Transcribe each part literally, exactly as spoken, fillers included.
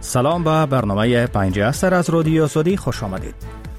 سلام به برنامه پنج عصر از رادیو آزادی خوش آمدید.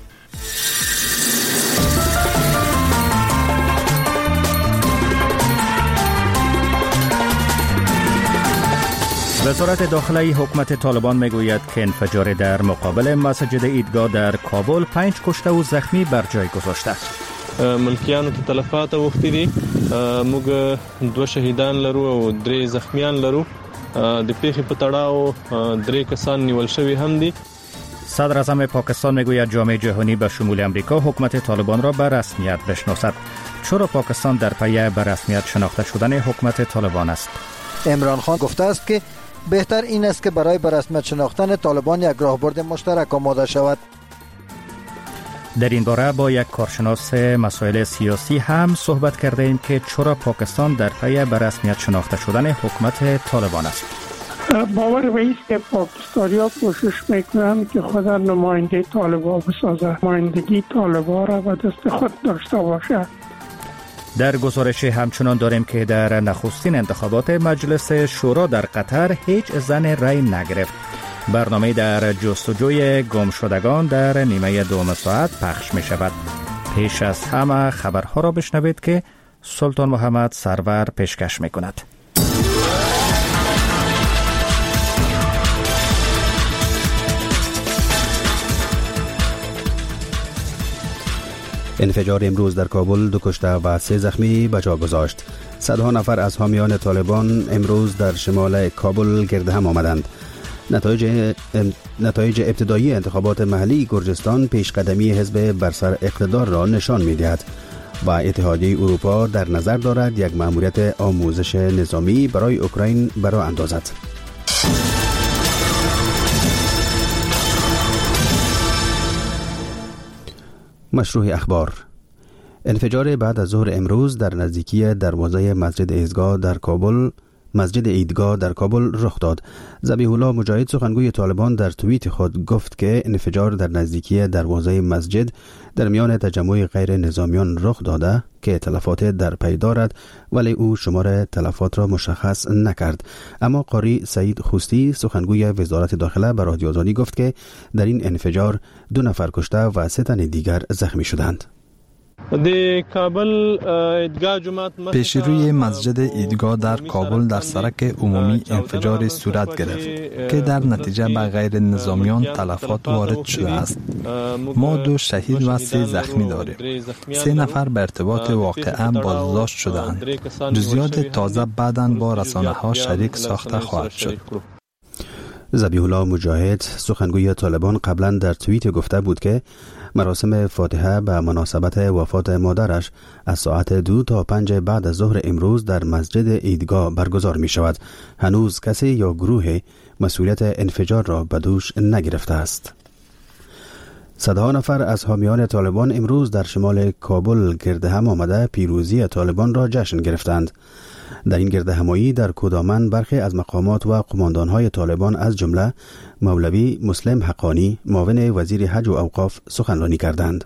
وزارت داخلی حکومت طالبان میگوید که انفجار در مقابل مسجد عیدگاه در کابل پنج کشته و زخمی بر جای گذاشته. ملکیانو ته تلفات وختي دي موږ دوه شهیدان لرو او درې زخمیان لرو. د پیښې په تړاو درې کسان نیول شوي هم دي. صدر اعظم پاکستان میگوید جامعه جهانی به شمول امریکا حکومت طالبان را به رسمیت بشناسد. چرا پاکستان در پی به رسمیت شناخته شدن حکومت طالبان است؟ عمران خان گفته است که بهتر این است که برای به رسمیت شناختن طالبان یک راهبرد مشترک آماده شود. در این باره با یک کارشناس مسائل سیاسی هم صحبت کرده ایم که چرا پاکستان در پی به رسمیت شناخته شدن حکومت طالبان است. باور به است که پاکستانی‌ها کوشش میکنند که خود نماینده طالبان بسازند، نمایندگی طالبان را به دست خود داشته باشد. در گزارش همچنان داریم که در نخستین انتخابات مجلس شورا در قطر هیچ زن رای نگرفت. برنامه در جستجوی گم شدگان در نیمه دوم ساعت پخش می شود. پیش از همه خبرها را بشنوید که سلطان محمد سرور پیشکش می کند. انفجار امروز در کابل دو کشته و سه زخمی به جا گذاشت. صدها نفر از حامیان طالبان امروز در شمال کابل گرد هم آمدند. نتایج نتایج ابتدایی انتخابات محلی گرجستان پیشقدمی حزب بر سر اقتدار را نشان می‌دهد و اتحادیه اروپا در نظر دارد یک مأموریت آموزش نظامی برای اوکراین برای اندازد. مشروع اخبار. انفجار بعد از ظهر امروز در نزدیکی دروازه مسجد عیدگاه در کابل مسجد عیدگاه در کابل رخ داد. ذبیح الله مجاهد سخنگوی طالبان در توییت خود گفت که انفجار در نزدیکی دروازه مسجد در میان تجمع غیر نظامیان رخ داده که تلفات در پی دارد، ولی او شمار تلفات را مشخص نکرد. اما قاری سعید خوستی سخنگوی وزارت داخله به رادیو آزادی گفت که در این انفجار دو نفر کشته و سه تن دیگر زخمی شدند. پیش روی مسجد عیدگاه در کابل در سرک عمومی انفجار صورت گرفت که در نتیجه به غیر نظامیان تلفات وارد شده است. ما دو شهید و سه زخمی داریم. سه نفر به ارتباط واقعه بازداشت شدند. جزئیات تازه بعداً با رسانه‌ها شریک ساخته خواهد شد. ذبیح الله مجاهد سخنگوی طالبان قبلا در توییت گفته بود که مراسم فاتحه به مناسبت وفات مادرش از ساعت دو تا پنج بعد از ظهر امروز در مسجد عیدگاه برگزار می شود. هنوز کسی یا گروه مسئولیت انفجار را به دوش نگرفته است. صدها نفر از حامیان طالبان امروز در شمال کابل گرد هم آمده پیروزی طالبان را جشن گرفتند. در این گرد همایی در کودامن برخی از مقامات و قماندانهای طالبان از جمله مولوی مسلم حقانی معاون وزیر حج و اوقاف سخنرانی کردند.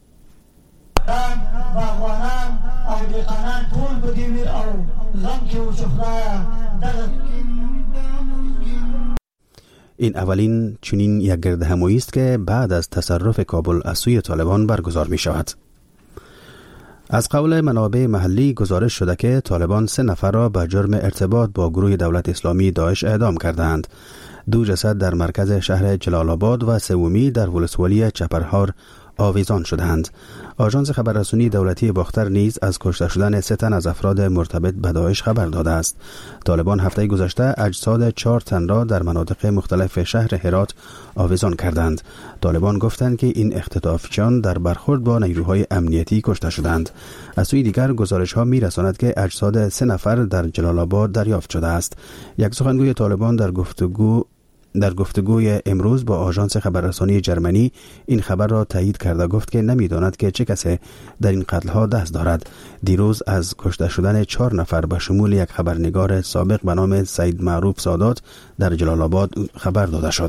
این اولین چنین یک گرد همایی است که بعد از تصرف کابل از سوی طالبان برگزار می شود. از قول منابع محلی گزارش شده که طالبان سه نفر را به جرم ارتباط با گروه دولت اسلامی داعش اعدام کردند. دو جسد در مرکز شهر جلال آباد و سومی در ولسوالی چپرهار آویزان شدند. آژانس خبررسانی دولتی باختر نیز از کشته شدن سه تن از افراد مرتبط به داعش خبر داده است. طالبان هفته گذشته اجساد چهار تن را در مناطق مختلف شهر هرات آویزان کردند. طالبان گفتند که این اختطافچیان در برخورد با نیروهای امنیتی کشته شدند. از سوی دیگر گزارش‌ها می‌رساند که اجساد سه نفر در جلال آباد دریافت شده است. یک سخنگوی طالبان در گفتگو در گفتگوی امروز با آژانس خبررسانی جرمنی این خبر را تایید کرده گفت که نمی‌داند که چه کسی در این قتل‌ها دست دارد. دیروز از کشته شدن چهار نفر به شمول یک خبرنگار سابق به نام سید معروف سادات در جلال آباد خبر داده شد.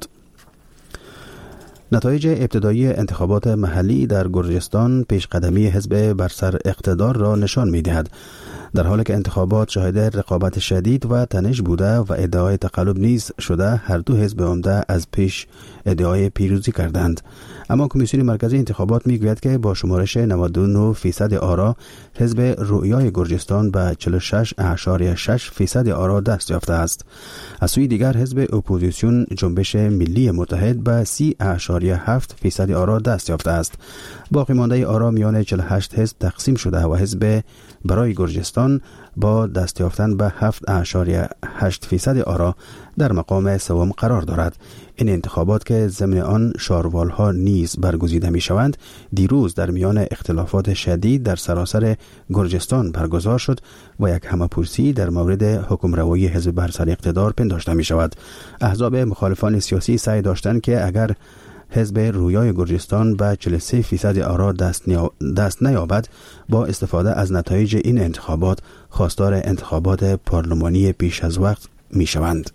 نتایج ابتدایی انتخابات محلی در گرجستان پیشقدمی حزب بر سر اقتدار را نشان می‌دهد. در حالی که انتخابات شاهد رقابت شدید و تنش بوده و ادعای تقلب نیز شده، هر دو حزب عمده از پیش ادعای پیروزی کردند. اما کمیسیون مرکزی انتخابات میگوید که با شمارش نود و نه فیصد آرا حزب رویای گرجستان به چهل و شش اشاریه شش فیصد آرا دست یافته است. از سوی دیگر حزب اپوزیسیون جنبش ملی متحد به سی اشاریه هفت فیصد آرا دست یافته است. باقی مانده آرا میان چهل و هشت حزب تقسیم شده و حزب برای گرجستان با دست یافتن به هفت اشاریه هشت فیصد آرا در مقام سوم قرار دارد. این انتخابات که ضمن آن شاروالها نیز برگزیده می شوند، دیروز در میان اختلافات شدید در سراسر گرجستان برگزار شد و یک همه‌پرسی در مورد حکمروایی حزب بر سر اقتدار پنداشته می شود. احزاب مخالفان سیاسی سعی داشتند که اگر حزب رویای گرجستان به چهل و سه فیصد آرا دست, نیا... دست نیابد، با استفاده از نتایج این انتخابات خواستار انتخابات پارلمانی پیش از وقت می شوند.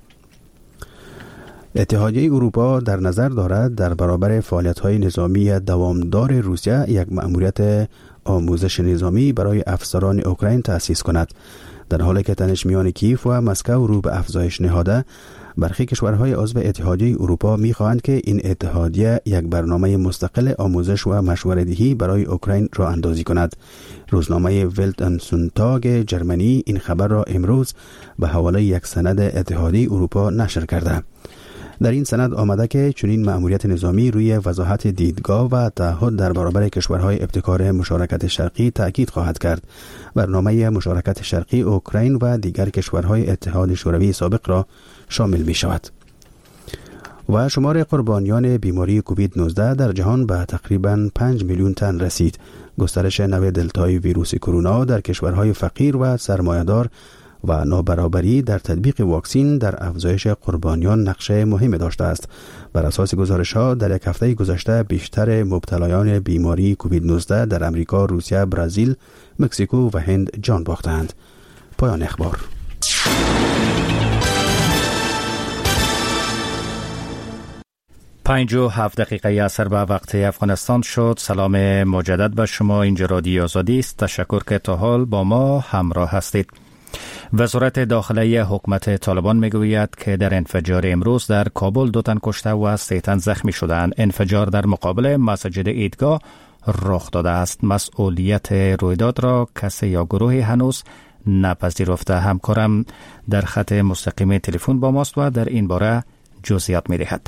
اتحادیه اروپا در نظر دارد در برابر فعالیت‌های نظامی دوامدار روسیه یک مأموریت آموزش نظامی برای افسران اوکراین تأسیس کند. در حالی که تنش میان کیف و مسکو رو به افزایش نهاده، برخی کشورهای عضو اتحادیه اروپا می‌خواهند که این اتحادیه یک برنامه مستقل آموزش و مشوره‌دهی برای اوکراین را اندازی کند. روزنامه ولت ان سونتاگ جرمنی این خبر را امروز به حواله یک سند اتحادیه اروپا نشر کرده. در این سند آمده که چنین مأموریت نظامی روی وضاحت دیدگاه و تعهد در برابر کشورهای ابتکار مشارکت شرقی تأکید خواهد کرد. برنامه مشارکت شرقی اوکراین و دیگر کشورهای اتحاد شوروی سابق را شامل می شود. و شمار قربانیان بیماری کووید نوزده در جهان به تقریباً پنج میلیون تن رسید. گسترش نوع دلتای ویروس کرونا در کشورهای فقیر و سرمایه‌دار و نابرابری در تطبیق واکسین در افزایش قربانیان نقش مهمی داشته است. بر اساس گزارش‌ها در یک هفته گذشته بیشتر مبتلایان بیماری کووید نوزده در امریکا، روسیه، برزیل، مکزیکو و هند جان باختند. پایان اخبار. پنج و هفت دقیقه اثر به وقت افغانستان شد. سلام مجدد به شما. اینجا رادیو آزادی است. تشکر که تا حال با ما همراه هستید. وزارت داخلی حکومت طالبان میگوید که در انفجار امروز در کابل دو تن کشته و سه تن زخمی شدند. انفجار در مقابل مسجد عیدگاه رخ داده است. مسئولیت رویداد را کسی یا گروهی هنوز نپذیرفته. همکارم در خط مستقیم تلفن با ماست و در این باره جزئیات می‌دهد.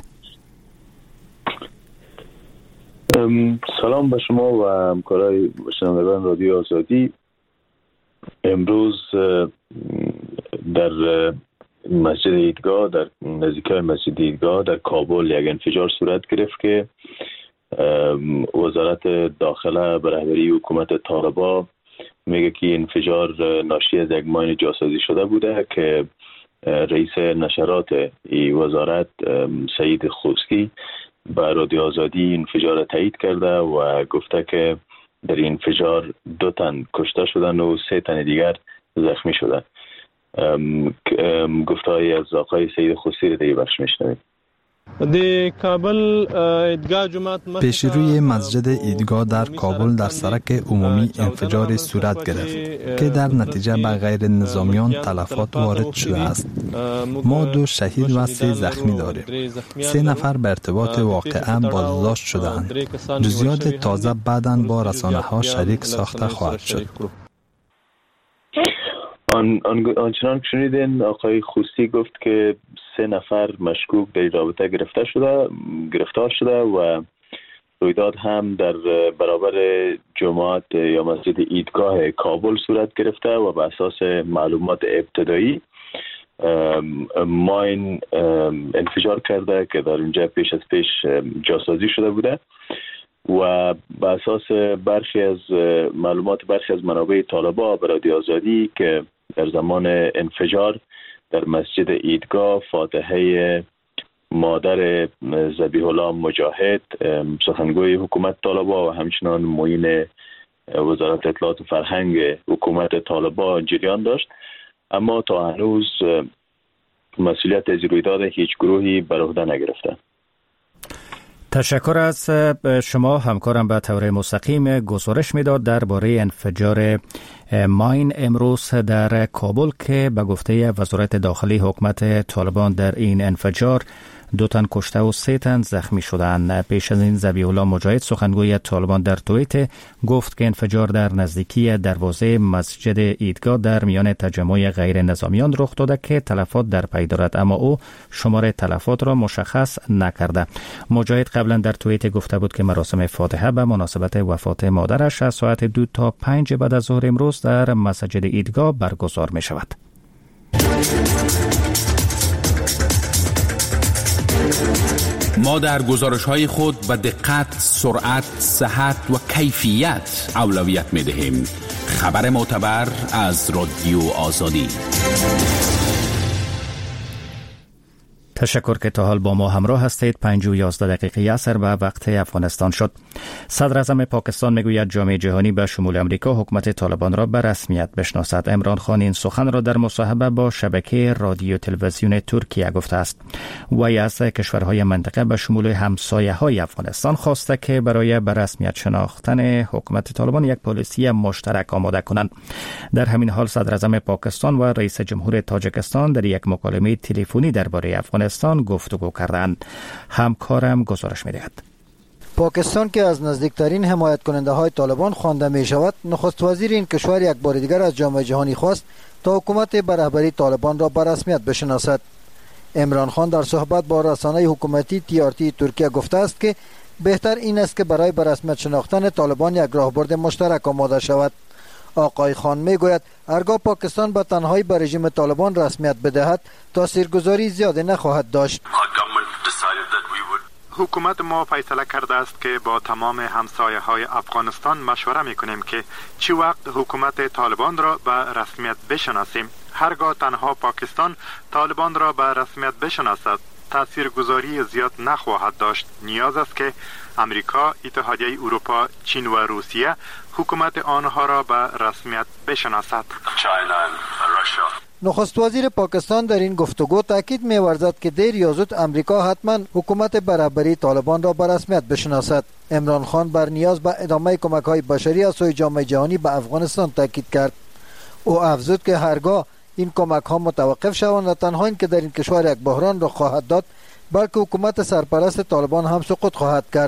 سلام به شما و همکارای شنوندگان رادیو آزادی. امروز در مسجد عیدگاه، در نزدیکی مسجد عیدگاه در کابل یک انفجار صورت گرفت که وزارت داخله به رهبری حکومت طالبان میگه که انفجار ناشی از یک ماین جاسازی شده بوده که رئیس نشرات این وزارت سعید خوسکی به رادیو آزادی انفجار را تایید کرده و گفته که در این انفجار دو تن کشته شدن و سه تن دیگر زخمی شدن. گفته‌ای از آقای سعید خوستی را در بخش میشنوید. د کابل عیدگاه جماعت پیش روی مسجد عیدگاه در کابل در سرک عمومی انفجار صورت گرفت که در نتیجه به غیر نظامیان تلفات وارد شده است. ما دو شهید و سه زخمی داریم. سه نفر به ارتباط واقعه بازداشت شدند. جزئیات تازه بعداً با رسانه‌ها شریک ساخته خواهد شد. آن آنچنان که شنیدین آقای خوستی گفت که سه نفر مشکوک در رابطه گرفته شده گرفتار شده و رویداد هم در برابر جماعت یا مسجد عیدگاه کابل صورت گرفته و به اساس معلومات ابتدایی ماین انفجار کرده که در اونجا پیش از پیش جاسازی شده بوده و به اساس برخی از معلومات برخی از منابع طالبان به رادیو آزادی که در زمان انفجار در مسجد عیدگاه فاتحه مادر ذبیح الله مجاهد سخنگوی حکومت طالبان و همچنان معین وزارت اطلاعات و فرهنگ حکومت طالبان جریان داشت، اما تا هنوز مسئولیت از رویداد هیچ گروهی بر عهده نگرفته. تشکر از شما. همکارم به طور مستقیم گزارش میداد درباره انفجار ماین امروز در کابل که به گفته وزارت داخلی حکومت طالبان در این انفجار دو تن کشته و سه تن زخمی شدند. پیش از این ذبیح الله مجاهد سخنگوی طالبان در توییت گفت که انفجار در نزدیکی دروازه مسجد عیدگاه در میان تجمع غیر نظامیان رخ داده که تلفات در پی دارد، اما او شمار تلفات را مشخص نکرده. مجاهد قبلا در توییت گفته بود که مراسم فاتحه به مناسبت وفات مادرش از ساعت دو تا پنج بعد از ظهر امروز در مسجد عیدگاه برگزار می شود. ما در گزارش‌های خود به دقت، سرعت، صحت و کیفیت اولویت می‌دهیم. خبر معتبر از رادیو آزادی. تشکر که تا حال با ما همراه هستید. پنج و یازده دقیقه عصر به وقت افغانستان شد. صدر اعظم پاکستان میگوید جامعه جهانی به شمول امریکا حکومت طالبان را به رسمیت بشناسد. عمران خان این سخن را در مصاحبه با شبکه رادیو تلویزیون ترکیه گفته است. وی از کشورهای منطقه به شمول همسایه‌های افغانستان خواسته که برای به رسمیت شناختن حکومت طالبان یک پالیسی مشترک آماده کنند. در همین حال صدر اعظم پاکستان و رئیس جمهور تاجیکستان در یک مکالمه تلفنی درباره افغانستان گفتگو کردند. همکارم گزارش می‌دهد. پاکستان که از نزدیکترین حمایت کننده های طالبان خوانده می شود، نخست وزیر این کشور یک بار دیگر از جامعه جهانی خواست تا حکومت به رهبری طالبان را به رسمیت بشناسد. عمران خان در صحبت با رسانه حکومتی تی آر تی ترکیه گفته است که بهتر این است که برای به رسمیت شناختن طالبان یک راهبرد مشترک آماده شود. آقای خان می گوید هرگاه پاکستان به تنهایی به رژیم طالبان رسمیت بدهد تاثیرگذاری زیادی نخواهد داشت. حکومت ما فیصله کرده است که با تمام همسایه های افغانستان مشوره می کنیم که چی وقت حکومت طالبان را به رسمیت بشناسیم. هرگاه تنها پاکستان طالبان را به رسمیت بشناسد تاثیرگذاری زیاد نخواهد داشت. نیاز است که امریکا، اتحادیه اروپا، چین و روسیه حکومت آنها را به رسمیت بشناسد. نخست وزیر پاکستان در این گفتگو تاکید می‌ورزد که دیر یا زود امریکا حتما حکومت برابری طالبان را به رسمیت بشناسد. عمران خان بر نیاز به ادامه کمک‌های بشری از سوی جامعه جهانی به افغانستان تاکید کرد. او افزود که هرگاه این کمک‌ها متوقف شوند و تنها این که در این کشور یک بحران را خواهد داد، بلکه حکومت سرپرست طالبان هم سقوط خواهد کرد.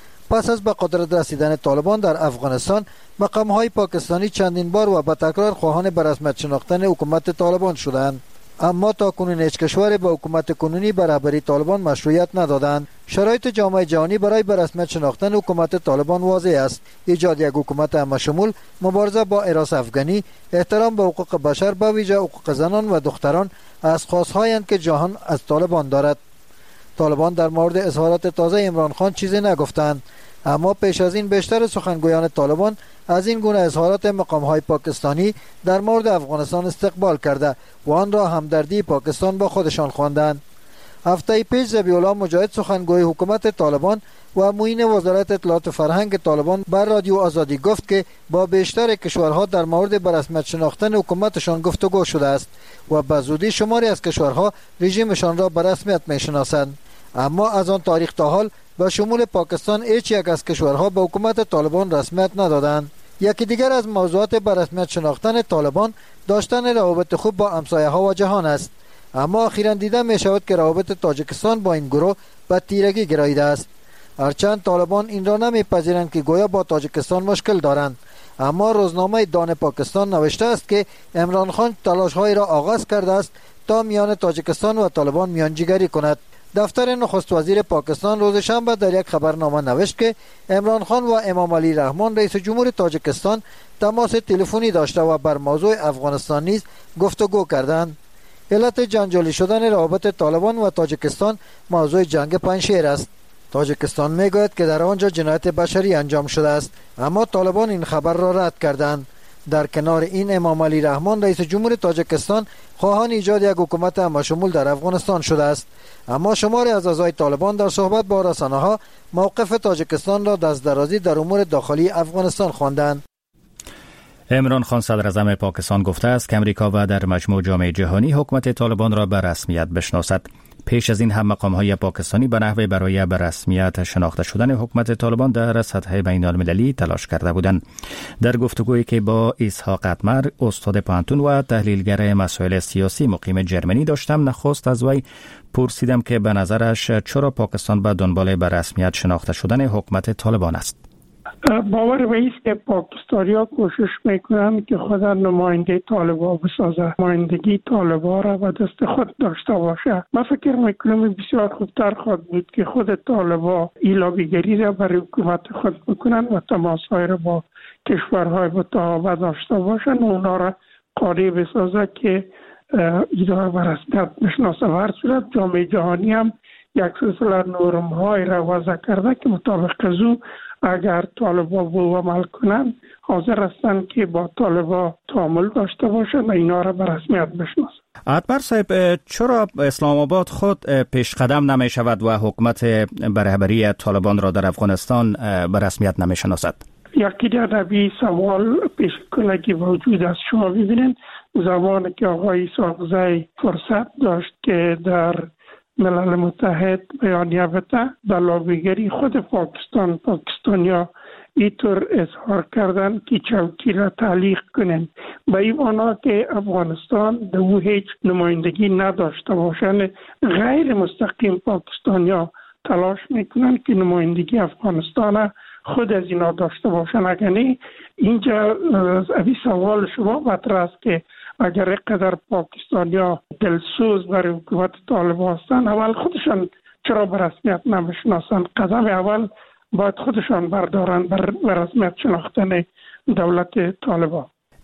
پس از به قدرت رسیدن طالبان در افغانستان، مقام‌های پاکستانی چندین بار و به تکرار خواهان به رسمیت شناختن حکومت طالبان شدند، اما تا کنون هیچ کشور به حکومت کنونی برابری طالبان مشروعیت ندادند. شرایط جامعه جهانی برای به رسمیت شناختن حکومت طالبان واضح است: ایجاد یک حکومت همشمول، مبارزه با هراس افغانی، احترام به حقوق بشر، به ویژه حقوق زنان و دختران از خواست‌هایند که جهان از طالبان دارد. طالبان در مورد اظهارات تازه عمران خان چیزی نگفتند، اما پیش از این بیشتر سخنگویان طالبان از این گونه اظهارات مقام‌های پاکستانی در مورد افغانستان استقبال کرده و آن را همدردی پاکستان با خودشان خواندند. هفته پیش ذبیح الله مجاهد سخنگوی حکومت طالبان و معین وزارت اطلاعات و فرهنگ طالبان بر رادیو آزادی گفت که با بیشتر کشورها در مورد به رسمیت شناختن حکومتشان گفتگو شده است و به زودی شماری از کشورها رژیمشان را به رسمیت می‌شناسند. اما از آن تاریخ تا حال به شمول پاکستان هیچ یک از کشورها به حکومت طالبان رسمیت ندادند. یکی دیگر از موضوعات به رسمیت شناختن طالبان داشتن روابط خوب با همسایه‌ها و جهان است، اما اخیراً دیده می شود که روابط تاجیکستان با این گروه به تیرگی گراییده است. هرچند طالبان این را نمی‌پذیرند که گویا با تاجیکستان مشکل دارند، اما روزنامه دان پاکستان نوشته است که عمران خان تلاش‌های را آغاز کرده است تا میان تاجیکستان و طالبان میانجیگری کند. دفتر نخست وزیر پاکستان روز شنبه در یک خبرنامه نوشت که عمران خان و امام علی رحمان رئیس جمهور تاجیکستان تماس تلفنی داشته و بر موضوع افغانستان نیز گفتگو کردند. علت جنجالی شدن روابط طالبان و تاجیکستان موضوع جنگ پنجشیر است. تاجیکستان میگوید که در آنجا جنایت بشری انجام شده است، اما طالبان این خبر را رد کردند. در کنار این امام علی رحمان رئیس جمهور تاجیکستان خواهان ایجاد یک حکومت همشمول در افغانستان شده است، اما شماری از اعضای طالبان در صحبت با رسانه‌ها موقف تاجیکستان را دست درازی در امور داخلی افغانستان خواندند. عمران خان صدر اعظم پاکستان گفته است که امریکا و در مجموع جامعه جهانی حکومت طالبان را به رسمیت بشناسد. پیش از این هم مقام‌های پاکستانی به نحوی برای به رسمیت شناخته شدن حکومت طالبان در سطح بین‌المللی تلاش کرده بودند. در گفتگویی که با اسحاق اتمر، استاد پانتون و تحلیلگر مسائل سیاسی مقیم جرمنی داشتم، نخست از وی پرسیدم که به نظرش چرا پاکستان به دنبال به رسمیت شناخته شدن حکومت طالبان است. باور به است که پاکستانی‌ها کوشش میکنند که خود نماینده طالبان بسازه، نمایندگی طالبان را به دست خود داشته باشه. من فکر میکنم بسیار خوبتر خواهد بود که خود طالبان این لابیگری را برای حکومت خود بکنن و تماس‌های را با کشورهای متعاقب داشته باشن و اونا را قانع بسازه که ایران به رسمیت بشناسه. و هر صورت جامعه جهانی هم یک سلسله نرم‌های را وضع کرده که مطابق از او اگر طالبان به عمل کنند حاضر هستند که با طالبان تعامل داشته باشند و اینا را به رسمیت بشناسند. اتمر صاحب، چرا اسلام آباد خود پیش قدم نمی شود و حکومت به رهبری طالبان را در افغانستان به رسمیت نمی شناسد؟ یکی در نبی سوال پیش کلگی وجود است. شما ببینید زمانی که آقای ساغزی فرصت داشت که در ملل متحد بیانیه بده، به لابیگری خود پاکستان پاکستانیا اینطور اظهار کردن که چوکی را تعلیق کنن به این معنا که افغانستان در او هیچ نمایندگی نداشته باشند. غیر مستقیم پاکستانیا تلاش میکنن که نمایندگی افغانستان خود از اینا داشته باشن. اگر نه اینجا اوی سوال شما مطرح است که اگر قدر پاکستانیا دلسوز برای حکومت طالبان هستند، اول خودشان چرا به رسمیت نمیشناسند؟ قدم اول باید خودشان بردارن بر رسمیت شناختن دولت طالبان.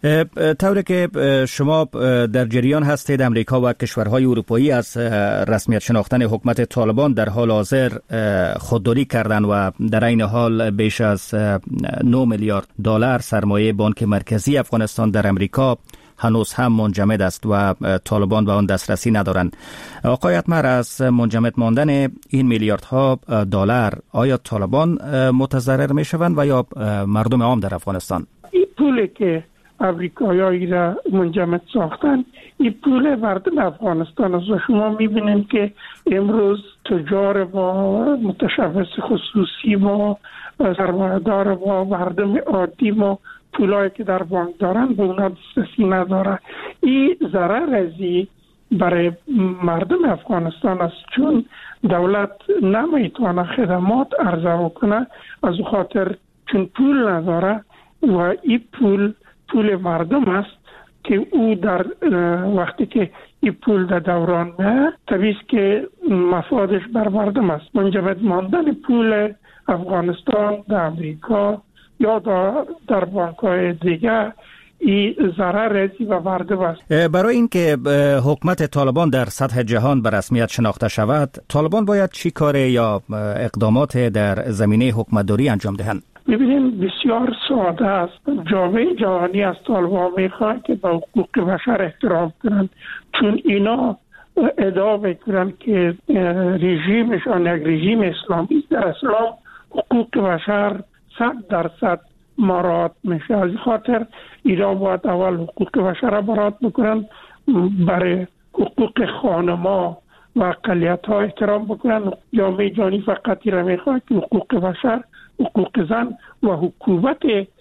طوری که شما در جریان هستید، امریکا و کشورهای اروپایی از رسمیت شناختن حکومت طالبان در حال حاضر خودداری کردند و در این حال بیش از نه میلیارد دلار سرمایه بانک مرکزی افغانستان در امریکا هنوز هم منجمد است و طالبان به آن دسترسی ندارند. آقای اتمر، از منجمد ماندن این میلیاردها دلار آیا طالبان متضرر می شوند و یا مردم عام در افغانستان؟ این پولی که امریکایی را منجمد ساختن، این پول مردم افغانستان است و شما میبینید که امروز تجار با متشبث خصوصی با سرمایه‌دار با مردم عادی با پولایی که در بانک دارن به اونا دسترسی نداره. این ضرر ازی برای مردم افغانستان است، چون دولت نمیتونه خدمات عرضه کنه از خاطر چون پول نداره و این پول پول مردم است که او در وقتی که این پول در دوران میاد طبیعی است که مفادش بر مردم است. منجمد ماندن پول افغانستان در امریکا یا در بانک‌های دیگه این ضرر ازی و مردم است. برای اینکه حکومت طالبان در سطح جهان به رسمیت شناخته شود، طالبان باید چی کار یا اقدامات در زمینه حکومتداری انجام دهند؟ ببینید بسیار ساده است. جامعه جهانی از طالبان میخواد که به حقوق بشر احترام کنند، چون اینا ادعا میکنن که رژیمشان یک رژیم اسلامی است. در اسلام حقوق بشر صد درصد مراعات میشه. از این خاطر ایران باید اول حقوق بشر مراعات بکنن، برای حقوق خانما و اقلیت ها احترام بکنن. جامعه جهانی فقط ایران میخواد که حقوق بشر، حقوق زن و حکومت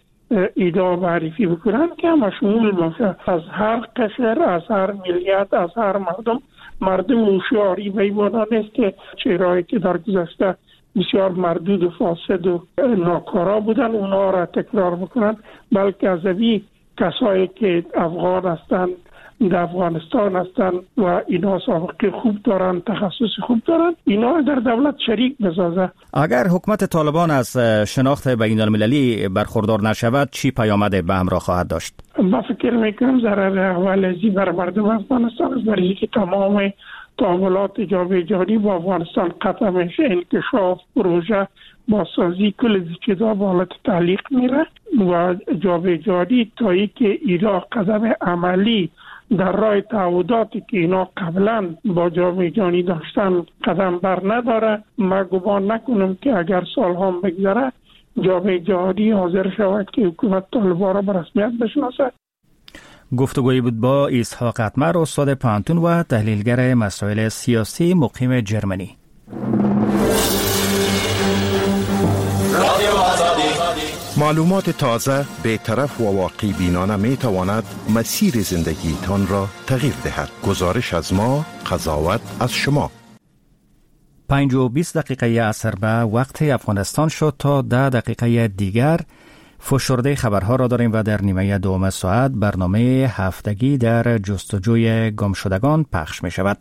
ایدا معرفی بکنن که همه شمول باشه، از هر قشر، از هر ملیت، از هر مردم. مردم هوشیاری به این معنا نیست که چهرهایی که در گذشته بسیار مردود و فاسد و ناکارا بودن اونا را تکرار بکنن، بلکه از اوی کسایی که افغان هستند در افغانستان هستند و اینا سابقه خوب دارن، تخصص خوب دارن، اینا در دولت شریک بسازه. اگر حکومت طالبان از شناخت بین المللی برخوردار نشود، چی پیامد به همراه خواهد داشت؟ من فکر میکنم ضرر اول ازی بر مردم افغانستان است، برای که تمام تعاملات جامعه جهانی با افغانستان قطع میشه. انکشاف پروژه بازسازی کل چیزا به حالت تعلیق میره و جامعه جهانی تا ای که ایران قدم عملی در راه تعهداتی که اینا قبلا با جامعه جهانی داشتن قدم بر نداره، من گمان نکنم که اگر سالها بگذره جامعه جهانی حاضر شود که حکومت طالبان را به رسمیت بشناسد. گفتگویی بود با اسحاق اتمر، استاد پانتون و تحلیلگر مسائل سیاسی مقیم جرمنی. معلومات تازه، بی‌طرف و واقعی بینانه می تواند مسیر زندگی تان را تغییر دهد. گزارش از ما، قضاوت از شما. پنج و بیست دقیقه عصر به وقت افغانستان شد. تا ده دقیقه دیگر فشرده خبرها را داریم و در نیمه دوم ساعت برنامه هفتگی در جستجوی گمشدگان پخش می شود.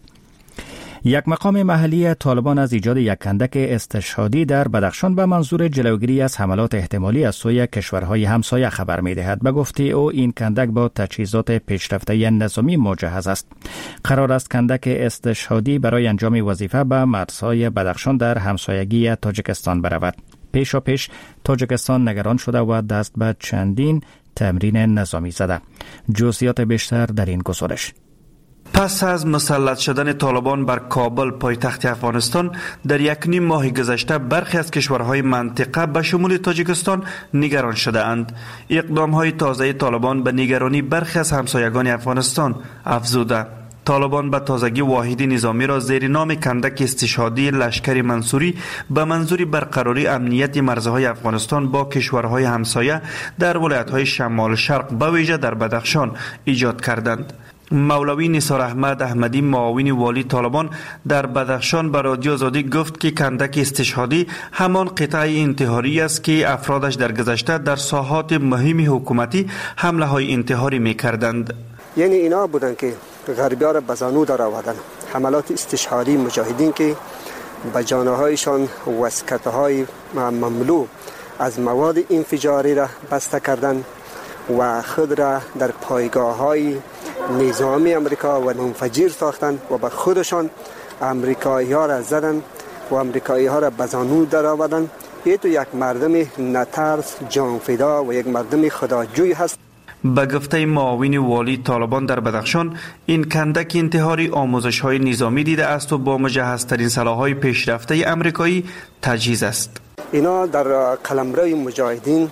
یک مقام محلی طالبان از ایجاد یک کندک استشهادی در بدخشان به منظور جلوگیری از حملات احتمالی از سوی کشورهای همسایه خبر می دهد. به گفته او این کندک با تجهیزات پیشرفته نظامی مجهز است. قرار است کندک استشهادی برای انجام وظیفه به مرزهای بدخشان در همسایگی تاجیکستان برود. پیشا پیش تاجیکستان نگران شده و دست به چندین تمرین نظامی زده. جزئیات بیشتر در این گزارش. پس از مسلط شدن طالبان بر کابل پایتخت افغانستان در یک نیم ماه گذشته برخی از کشورهای منطقه به شمول تاجیکستان نگران شده اند. اقدام‌های تازه طالبان به نگرانی برخی از همسایگان افغانستان افزوده. طالبان به تازگی واحدی نظامی را زیر نام کندک استشهادی لشکر منصوری به منظور برقراری امنیت مرزهای افغانستان با کشورهای همسایه در ولایت‌های شمال شرق به ویژه در بدخشان ایجاد کردند. مولوی نثار احمد احمدی، معاون والی طالبان در بدخشان، به رادیو آزادی گفت که کندک استشهادی همان قطعه انتحاری است که افرادش در گذشته در ساحات مهم حکومتی حمله های انتحاری می کردند. یعنی اینا بودن که غربی ها را به زانو در آوردن. حملات استشهادی مجاهدین که به جانهایشان وسکته های مملو از مواد انفجاری را بسته کردند و خود را در پایگاه های نظامی امریکا و منفجر ساختند و به خودشان امریکایی ها را زدند و امریکایی ها را به زانو در آوردند. این تو یک مردم نترس، جانفدا و یک مردم خداجوی هست. به گفته معاون والی طالبان در بدخشان، این کندک انتحاری آموزش های نظامی دیده است و با مجهزترین سلاح‌های پیشرفته امریکایی تجهیز است. اینا در قلمرو مجاهدین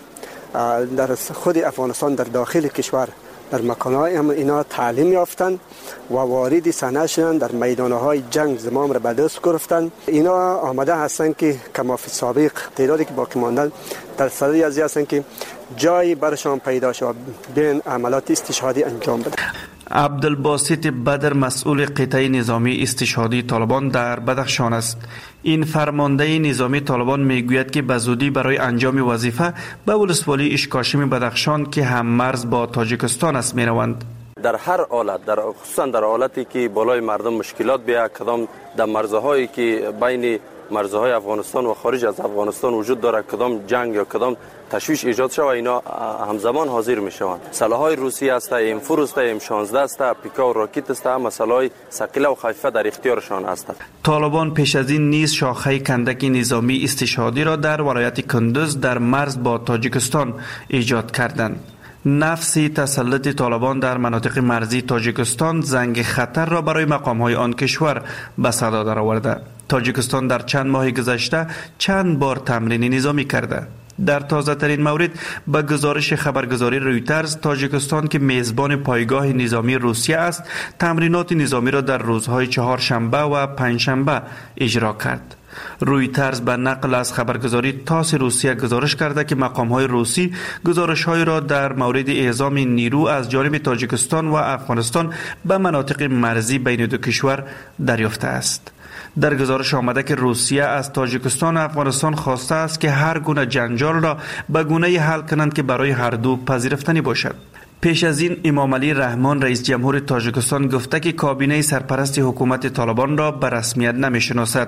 در خود افغانستان در داخل کشور در مکان‌های هم اینا تعلیم یافتند و وارد صحنه شدند، در میدان‌های جنگ زمام را به دست گرفتند. اینا آماده هستند که کما فی سابق تعدادی که باقی ماندن در صدد از هستند که جایی برشان پیدا شود بین عملیات استشهادی انجام بده. عبدالباسط بدر، مسئول قطعه نظامی استشهادی طالبان در بدخشان است. این فرمانده نظامی طالبان میگوید که به زودی برای انجام وظیفه به ولسوالی اشکاشم بدخشان که هم مرز با تاجیکستان است میروند. در هر حالت، در خصوصا در حالتی که بالای مردم مشکلات بیا، کدام در مرزهایی که بین مرزهای افغانستان و خارج از افغانستان وجود داره، کدام جنگ یا کدام تشویش ایجاد شود، اینا همزمان حاضر میشوند. سلاح‌های روسی است، ام چهار است، ام شانزده است، پیکا و راکت است، مسائل ثقیل و خفیف در اختیارشان است. طالبان پیش از این نیز شاخه کندک نظامی استشهادی را در ولایت کندوز در مرز با تاجیکستان ایجاد کردند. نفس تسلط طالبان در مناطق مرزی تاجیکستان زنگ خطر را برای مقام‌های آن کشور به صدا درآورده. تاجیکستان در چند ماه گذشته چند بار تمرین نظامی کرده. در تازه ترین مورد به گزارش خبرگزاری رویترز، تاجیکستان که میزبان پایگاه نظامی روسیه است، تمرینات نظامی را در روزهای چهارشنبه و پنجشنبه اجرا کرد. رویترز به نقل از خبرگزاری تاس روسیه گزارش کرده که مقام‌های روسی گزارش‌های را در مورد اعزام نیرو از جانب تاجیکستان و افغانستان به مناطق مرزی بین دو کشور دریافته است. در گزارش آمده که روسیه از تاجیکستان و افغانستان خواسته است که هر گونه جنجال را به گونه‌ای حل کنند که برای هر دو پذیرفتنی باشد. پیش از این امام علی رحمان رئیس جمهور تاجیکستان گفته که کابینه سرپرست حکومت طالبان را به رسمیت نمی‌شناسد.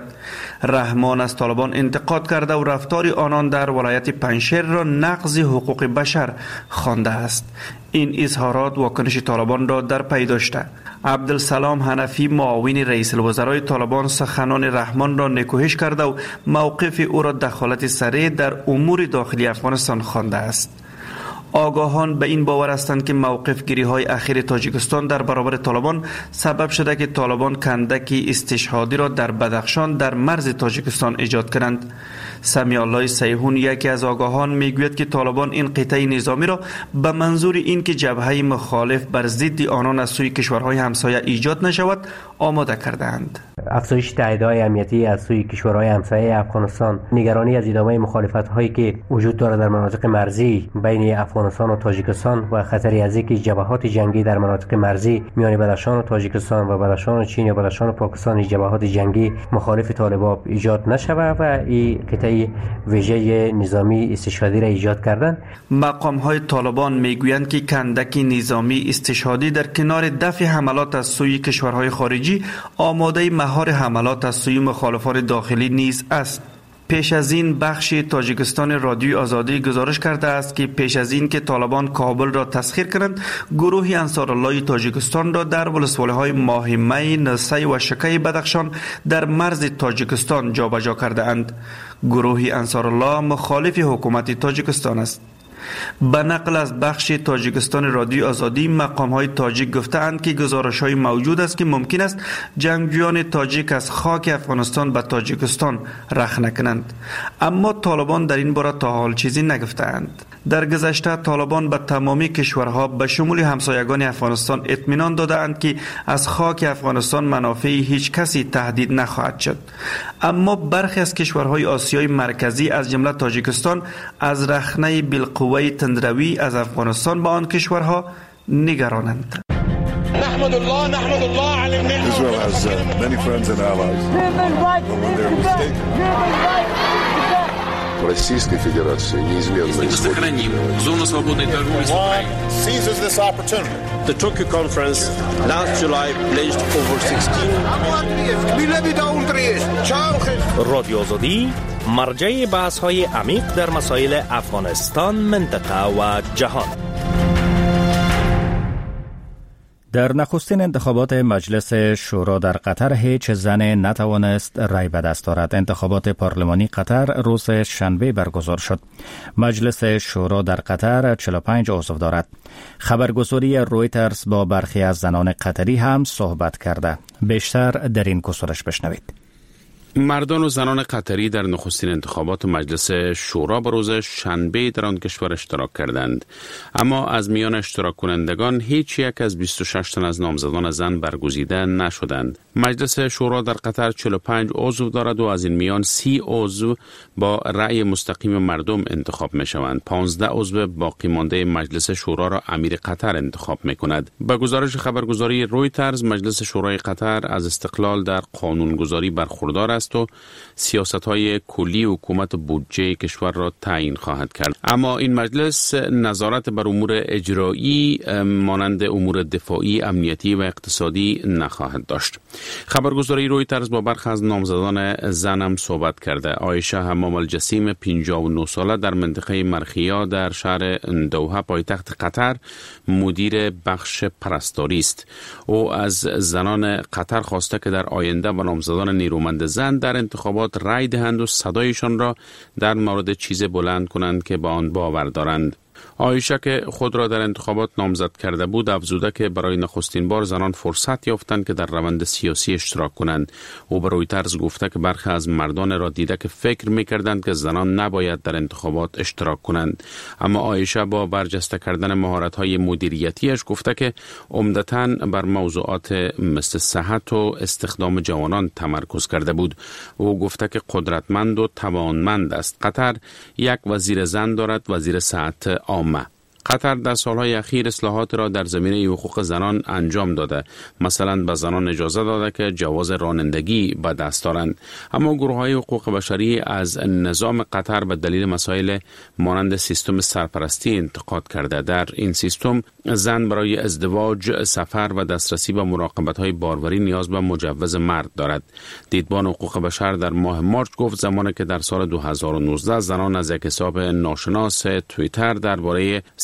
رحمان از طالبان انتقاد کرده و رفتار آنان در ولایت پنجشیر را نقض حقوق بشر خوانده است. این اظهارات واکنش طالبان را در پی داشته. عبدالسلام حنفی، معاون رئیس الوزرای طالبان، سخنان رحمان را نکوهش کرده و موقف او را دخالت سریع در امور داخلی افغانستان خوانده است. آگاهان به این باور هستند که موقف گیری های اخیر تاجیکستان در برابر طالبان سبب شده که طالبان کندکی استشهادی را در بدخشان در مرز تاجیکستان ایجاد کنند. سمیع الله سیحون یکی از آگاهان میگوید که طالبان این قطعه نظامی را به منظور این که جبهه مخالف بر ضد آنان از سوی کشورهای همسایه ایجاد نشود آماده کردند. افزایش تهدیدهای امنیتی از سوی کشورهای همسایه افغانستان، نگرانی از ادامه مخالفت‌هایی که وجود دارد در مناطق مرزی بین افغانستان و تاجیکستان و خطری از اینکه جبهات جنگی در مناطق مرزی میان بدخشان و تاجیکستان و بدخشان و چین یا بدخشان و پاکستان جبهات جنگی مخالف طالبان ایجاد نشود و این قطعه ویژه نظامی استشهادی را ایجاد کردند. مقام‌های طالبان میگویند که کندکی نظامی استشهادی در کنار دفع حملات از سوی کشورهای خارجی آماده مهار حملات از سوی مخالفان داخلی نیز است. پیش از این بخش تاجیکستان رادیوی آزادی گزارش کرده است که پیش از این که طالبان کابل را تسخیر کنند، گروه انصارالله تاجیکستان را در ولسوالی‌های ماهمه، نسای و شکی بدخشان در مرز تاجیکستان جابجا کرده اند. گروه انصارالله مخالف حکومت تاجیکستان است. به نقل از بخش تاجیکستان رادیوی آزادی، مقام‌های تاجیک گفته‌اند که گزارش‌های موجود است که ممکن است جنگجویان تاجیک از خاک افغانستان به تاجیکستان رخ نکنند، اما طالبان در این باره تا حال چیزی نگفته‌اند. در گذشته طالبان به تمامی کشورها به شمول همسایگان افغانستان اطمینان داده‌اند که از خاک افغانستان منافع هیچ کسی تهدید نخواهد شد، اما برخی از کشورهای آسیای مرکزی از جمله تاجیکستان از رخنه بالقوه تندروی از افغانستان به آن کشورها نگرانند. نحمد الله نحمد الله علی النعمة. Israel has uh, many friends and allies. Российской Федерации неизменно сохраним зону свободной торговли с Украиной. Seizes this opportunity. The Tokyo conference last July pledged over sixteen. رادیو آزادی مرجع بحث‌های عمیق در مسائل افغانستان، منطقه و جهان. در نخستین انتخابات مجلس شورا در قطر هیچ زن نتوانست رای به دست آورد. انتخابات پارلمانی قطر روز شنبه برگزار شد. مجلس شورا در قطر چهل و پنج عضو دارد. خبرگزاری رویترز با برخی از زنان قطری هم صحبت کرده. بیشتر در این گزارش بشنوید. مردان و زنان قطری در نخستین انتخابات مجلس شورا به روز شنبه در آن کشور اشتراک کردند، اما از میان اشتراک کنندگان هیچ یک از بیست و شش تن از نامزدان زن برگزیده نشدند. مجلس شورا در قطر چهل و پنج عضو دارد و از این میان سی عضو با رأی مستقیم مردم انتخاب می شوند. پانزده عضو باقی مانده مجلس شورا را امیر قطر انتخاب می کند. با گزارش خبرگزاری رویترز، مجلس شورای قطر از استقلال در قانونگذاری برخوردار است و سیاست‌های کلی حکومت بودجه کشور را تعیین خواهد کرد، اما این مجلس نظارت بر امور اجرایی مانند امور دفاعی، امنیتی و اقتصادی نخواهد داشت. خبرگزاری رویترز با برخی از نامزدان زن هم صحبت کرده. عایشه حمام الجسیم پنجاه و نه ساله در منطقه مرخیا در شهر دوحه پایتخت قطر مدیر بخش پرستاری است. او از زنان قطر خواسته که در آینده با نامزدان نیرومند زن در انتخابات رای دهند و صدایشان را در مورد چیز بلند کنند که به آن باور دارند. عایشه که خود را در انتخابات نامزد کرده بود افزوده که برای نخستین بار زنان فرصت یافتند که در روند سیاسی اشتراک کنند. او به رویترز گفته که برخی از مردان را دیده که فکر می‌کردند که زنان نباید در انتخابات اشتراک کنند، اما عایشه با برجسته کردن مهارت‌های مدیریتیش گفته که عمدتاً بر موضوعات مثل صحت و استخدام جوانان تمرکز کرده بود. او گفته که قدرتمند و توانمند است. قطر یک وزیر زن دارد، وزیر صحت عامه. قطر در سالهای اخیر اصلاحات را در زمینه حقوق زنان انجام داده. مثلا به زنان اجازه داده که جواز رانندگی به دست دارند، اما گروه‌های حقوق بشری از نظام قطر به دلیل مسائل مانند سیستم سرپرستی انتقاد کرده. در این سیستم زن برای ازدواج، سفر و دسترسی به مراقبت‌های باروری نیاز به مجوز مرد دارد. دیدبان حقوق بشر در ماه مارچ گفت زمانی که در سال دو هزار و نوزده زنان از یک حساب ناشناس توییتر درباره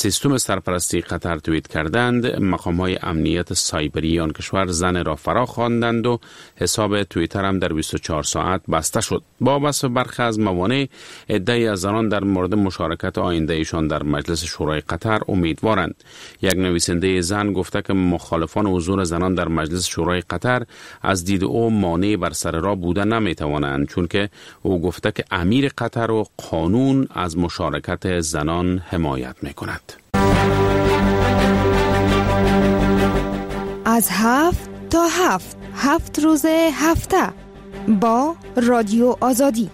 سیستم سرپرستی قطر توییت کردند، مقام‌های امنیت سایبری آن کشور زن را فرا خواندند و حساب توییتر هم در بیست و چهار ساعت بسته شد. با وصف برخی از موانع، عده‌ای از زنان در مورد مشارکت آینده‌ایشان در مجلس شورای قطر امیدوارند. یک نویسنده زن گفته که مخالفان حضور زنان در مجلس شورای قطر از دید او مانع بر سر راه بوده نمی‌توانند، چون که او گفته که امیر قطر و قانون از مشارکت زنان حمایت می‌کند. از هفت تا هفت هفت روز هفته با رادیو آزادی.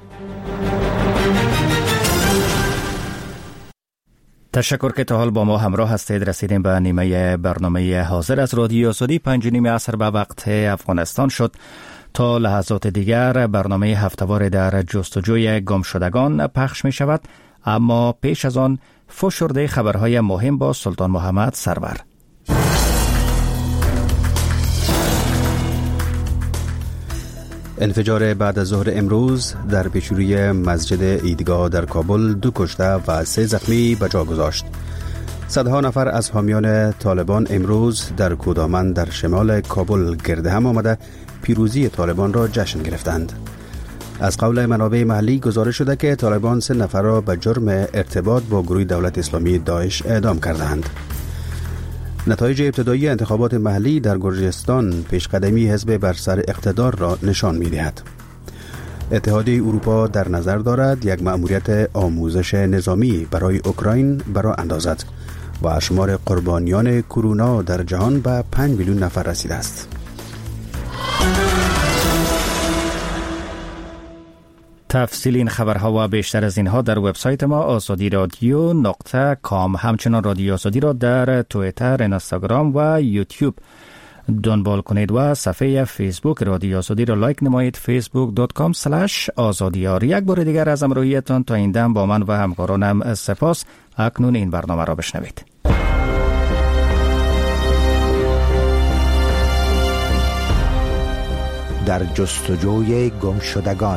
تشکر که تا حال با ما همراه هستید. رسیدیم به نیمه برنامه حاضر از رادیو آزادی. پنج نیم عصر به وقت افغانستان شد. تا لحظات دیگر برنامه هفته‌وار در جستجوی گمشدگان پخش می شود، اما پیش از آن فشرده خبرهای مهم با سلطان محمد سرور. انفجار بعد از ظهر امروز در پیشروی مسجد ایدگاه در کابل دو کشته و سه زخمی به جا گذاشت. صدها نفر از حامیان طالبان امروز در کودامن در شمال کابل گرد هم آمده پیروزی طالبان را جشن گرفتند. از قول منابع محلی گزارش شده که طالبان سه نفر را به جرم ارتباط با گروه دولت اسلامی داعش اعدام کردند. نتایج ابتدایی انتخابات محلی در گرجستان پیشقدمی حزب بر سر اقتدار را نشان می‌دهد. اتحادیه اروپا در نظر دارد یک مأموریت آموزش نظامی برای اوکراین برای اندازد و شمار قربانیان کرونا در جهان به پنج میلیون نفر رسیده است. تفصیل این خبرها و بیشتر از اینها در وبسایت ما آزادی رادیو نقطه کام. همچنان رادیو آزادی را در توییتر، اینستاگرام و یوتیوب دنبال کنید و صفحه فیسبوک رادیو آزادی را لایک نمایید. فیسبوک دات کام اسلش آزادیار. یک بار دیگر از همراهیتان تا این دم با من و همکارانم سپاس. اکنون این برنامه را بشنوید. در جستجوی گمشدگان.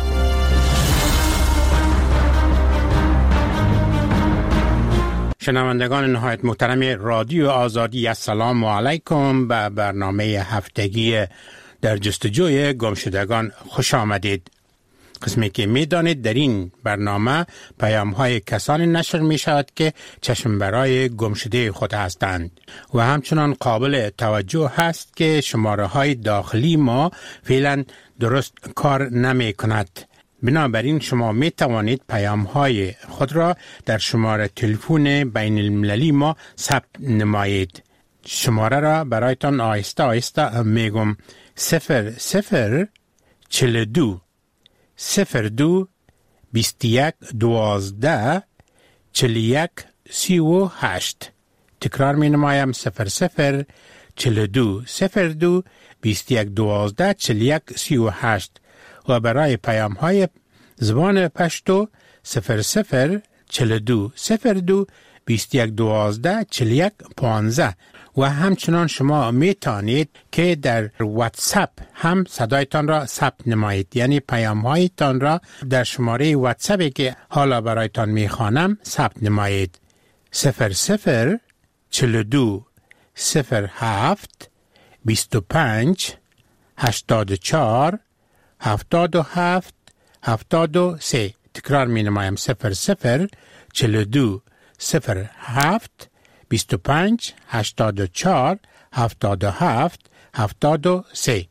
شنوندگان نهایت محترم رادیو آزادی، السلام علیکم. به برنامه هفتگی در جستجوی گمشدگان خوش آمدید. قسمی که می دانید در این برنامه پیام های کسانی نشر می شود که چشم برای گمشده خود هستند و همچنان قابل توجه هست که شماره های داخلی ما فعلا درست کار نمی کند. بنابراین شما می توانید پیام های خود را در شماره تلفن بین المللی ما ثبت نمایید. شماره را برایتان آهسته آهسته می گم. صفر صفر چل دو صفر دو بیست یک دوازده چل یک سی و هشت. تکرار می نمایم. صفر صفر چل دو صفر دو بیست یک دوازده چل یک سی و هشت. و برای پیام های زبان پشتو صفر صفر چل دو صفر دو بیست یک دوازده چل یک پانزده. و همچنان شما می توانید که در واتساپ هم صدایتان را ثبت نمایید، یعنی پیام هایتان را در شماره واتساپی که حالا برایتان می خوانم ثبت نمایید. صفر صفر چل دو صفر هفت بیست و پنج هشتاد و چهار هفتاد و هفت هفتاد و سه. تکرار می نمایم. صفر صفر چل دو صفر هفت بیست و پنج هشتاد و چهار هفتاد و هفت هفتاد و سه.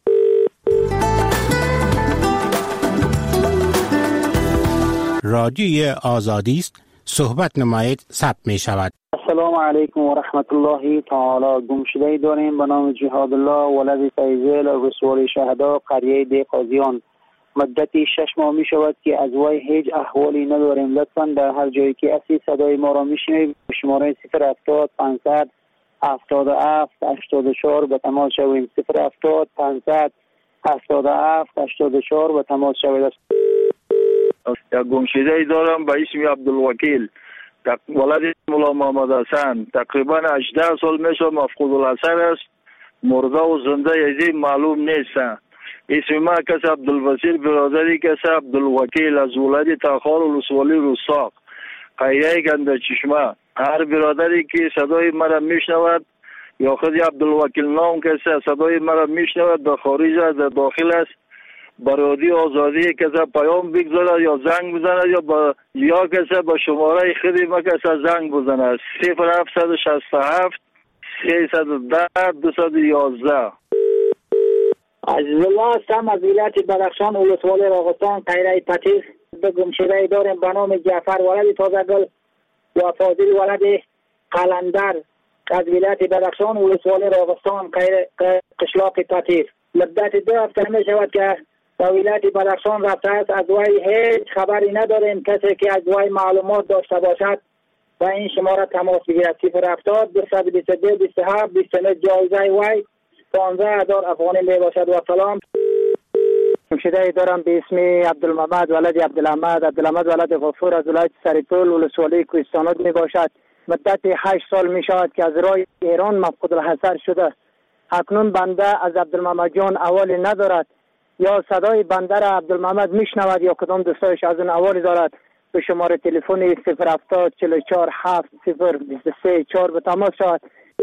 رادیوی آزادی است. صحبت نمایید. ثبت می شود. السلام علیکم و رحمت الله تعالی. گمشده داریم به نام جهاد الله ولد فیضل رسول شهدا قریه دی قاضیان. مدتی شش ماه می شود که از وی هیچ احوالی نداریم. لطفا در هر جایی که اسی صدای ما را می شنوید شماره صفر هفتاد پانصد هفتاد و هفت هشتاد و چهار به تماس شویم. صفر هفتاد پانصد هفتاد و هفت هشتاد و چهار به تماس شوید. یک گمشده دارم به اسم عبدالوکیل ولد مولا محمد حسن. تقریبا هجده سال میشه مفقود الاثر است. مرده و زنده یزی معلوم نیست. اسم ما کس عبدالبصیر برادری کس عبدالوکیل از ولد تاخار ولسوالی رستاق قریه گنده چشمه. هر برادری که صدای مرا میشنود یا خود عبدالوکیل نام کسی صدای مرا میشنود در خارج است در داخل است برادی آزادی کسی پیام بگذارد یا زنگ بزند یا با یا کسی با شماره خودی ما کسی زنگ بزند صفر هفتصد و شصت و هفت سیصد و ده دویست و یازده. عزیز الله هستم از ولایت بدخشان ولسوالی راغستان قیره پتیس. به گمشده داریم به نام جعفر ولد تازگل و فاضل ولد قلندر از ولایت بدخشان ولسوالی راغستان قیره قشلاق پتیس. مدت دو هفته می شود که به ولایت بدخشان رفته است. از وی هیچ خبری نداریم. کسی که از وی معلومات داشته باشد و این شماره تماس بگیرد. صفر هفتاد دویست و بیست و دو بیست و هفت بیست و نه. جایزه وی پانزده هزار افغانی می باشد. و سلام. گمشده دارم به اسم عبدالمحمد ولد عبدالحمد عبدالحمد ولد غفور از ولایت سریپول ولسوالی کوهستانات می باشد. مدت هشت سال می شود که از راه ایران مفقود الحصر شده. اکنون بنده از عبدالمحمد جان اوالی ندارد یا صدای بنده را عبدالمحمد میشنود یا کدام دوستایش از اون اوالی دارد. به شماره تلفن صفر هفتاد چهل و چهار هفت صفر بیست و سه چهار به تماس شود.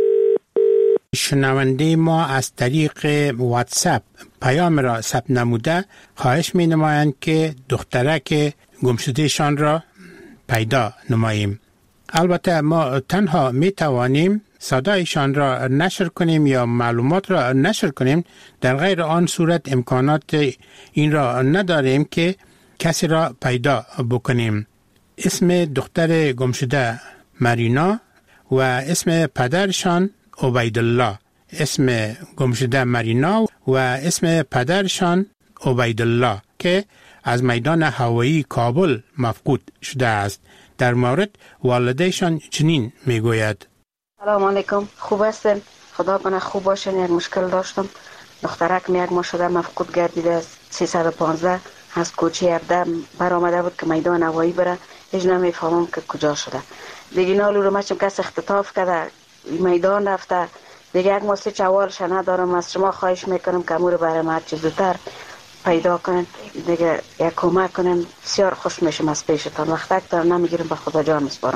شنونده ما از طریق واتساپ پیام را ثبت نموده خواهش می نمایند که دخترک گمشدهشان را پیدا نماییم. البته ما تنها می توانیم صدایشان را نشر کنیم یا معلومات را نشر کنیم. در غیر آن صورت امکانات این را نداریم که کسی را پیدا بکنیم. اسم دختر گمشده مرینا و اسم پدرشان عبیدالله. اسم گمشده مرینا و اسم پدرشان عبیدالله که از میدان هوایی کابل مفقود شده است. در مورد والدهشان چنین میگوید: سلام علیکم، خوب هستین؟ خدا کنه خوب باشین. یک مشکل داشتم. دخترک می یک ماه شده مفقود گردیده است. سیصد و پانزده از کوچه هفده برآمده بود که میدان هوایی بره. هیچ نمیفهمم که کجا شده. دیگه نالو رو مچم کس اختطاف کرده میدان رفته. دیگه یک ماسه چوالش ندارم. از شما خواهش میکنم که امور برای ما چیز زودتر پیدا کنن. دیگه یک کمک کنن. بسیار خوش میشم از پیشتان. وقت دارم نمیگیرم. به خدا جان میسپارم.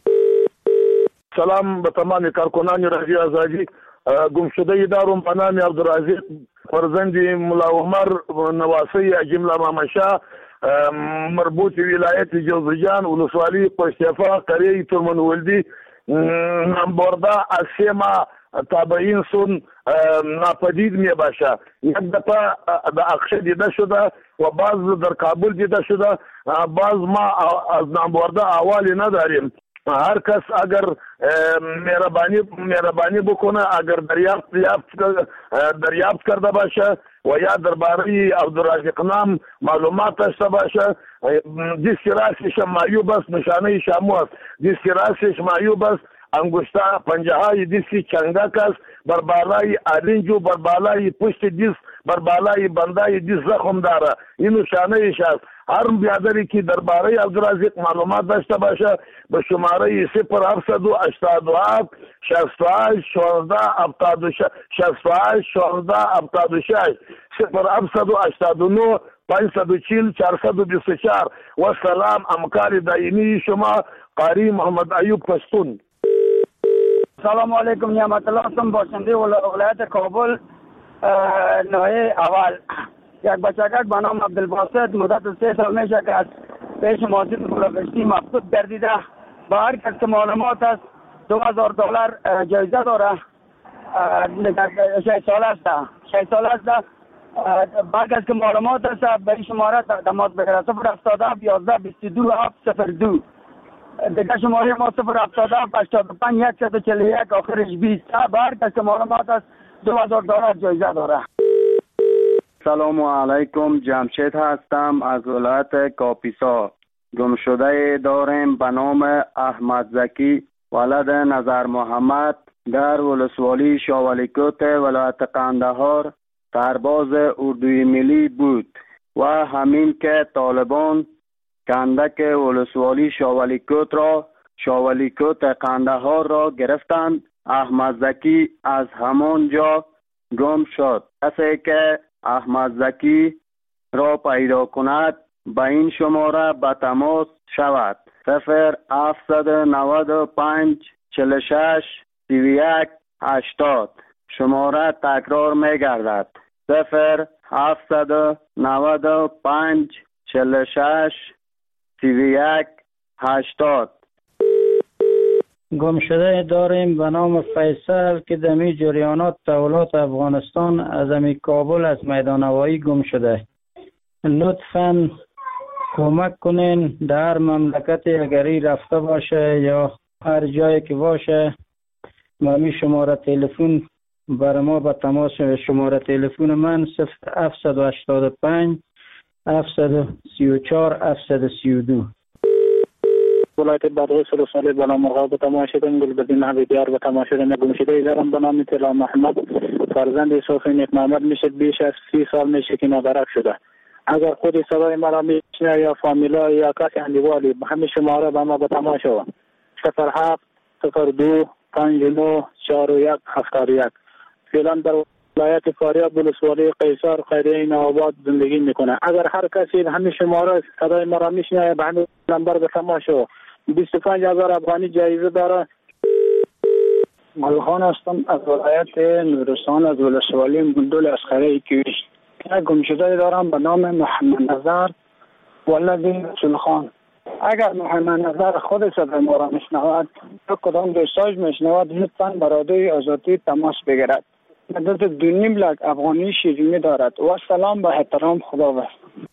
سلام به تمام کارکنان رادیو آزادی. گمشده دارم به نام عبدالرزاق فرزند ملا عمر نواسی جمله مامشا مربوط ولایت جوزجان ولسوالی پشتیفا قریه ترمن ولدی نمبرده از سیما تابعین سون ناپدید می باشه. یک دفعه در اقشه دیده شده و بعض در کابل دیده شده. بعض ما از نمبرده اوالی نداریم. هر کس اگر مهربانی مهربانی بکنه اگر دریافت دریافت کرده باشه و یا درباره عبدالرزاق نام معلومات داشته باشه. دیسک راستش معیوب است. نشانه شامو است. دیسک راستش معیوب است. انگشته پنجه های دیسک چنگک است. بر بالای آلنجو بر بالای پشت دیسک بر بالای بندای دیسک زخم داره. این نشانه است. هر بیادری که درباره عبدالرزاق معلومات داشته باشه به شماره صفر هفتصد و هشتاد و هفت شصت و هشت شانزده هفتاد و شش شصت و هشت شانزده هفتاد و شش صفر هفتصد و هشتاد و نه پانصد و چهل چهارصد و بیست و چهار. و سلام همکار دائمی شما قاری محمد ایوب پشتون. سلام علیکم. نعمت الله هستم باشنده ولایت کابل ناحیه اول. یک بچگک به نام عبدالباسط مدت سه سال میشه که از پیش ماسید بلوکشتی مفقود گردیده. با هر کس که معلومات است دو هزار دلار جایزه داره. شش سال است شش سال است با کس که معلومات است به شماره تماس بگیره. صفر هفتاد و هفت یازده بیست و دو هفت صفر دو. دیگه شماره ما صفر هفتاد و هفت هشتاد و پنج صد و چهل و یک آخرش بیست. با هر کس که معلومات است دو هزار دلار جایزه داره. سلام علیکم. جمشید هستم از ولایت کاپیسا. گمشده داریم به نام احمد زکی ولد نظر محمد در ولسوالی شاولیکوت ولایت قندهار سرباز اردوی ملی بود و همین که طالبان کندک ولسوالی شاولیکوت را شاولیکوت قندهار را گرفتند. احمد زکی از همانجا گم شد. کسی که احمد زکی را پیدا کند به این شماره به تماس شود. صفر هفتصد و نود و پنج چهل و شش سی و یک هشتاد. شماره تکرار می گردد. صفر هفتصد و نود و پنج چهل و شش سی و یک هشتاد. گم شده داریم به نام فیصل که دمی جریانات تحولات افغانستان از امی کابل از میدان هوایی گم شده. لطفاً کمک کنین در مملکت اگری رفته باشه یا هر جایی که باشه ممی شماره تلفن برای ما به تماس. شماره تلفن من صفر هفتصد و هشتاد و پنج هفتصد و سی و چهار هفتصد و سی و دو. ولایت بادغیس رساله بنا مرغاب به تماشیدن گلبدین حبیبیار به تماشیدن گمشده دارم به نام طلا محمد فرزند صوفی نیک محمد میشه. بیش از سی سال میشه که نادرک شده. اگر خودی صدای مرا میشنه یا فامیلا یا کسی اندیوالی به همین شماره به ما به تماشا صفر هفت صفر دو پنج نو چهار و یک هفتاد و یک. فعلا در ولایت فاریاب ولسوالی قیصر خیریه نوآباد زندگی میکنه. اگر هر کسی همین شماره صدای مرا میشنه به همین نمبر به تماشا بیست و پنج هزار افغانی جایزه داره. ملخان هستم از ولایت نورستان از ولسوالی مندول اسخره کیویش. گمشده دارم به نام محمد نظر ولدی رسول خان. اگر محمد نظر خود صدای ما را میشنود یا کدام دوستاش میشنود لطفاً برادوی آزادی تماس بگیرد. مدت دو نیم لک افغانی شیرینی دارد. و سلام به احترام خداوند.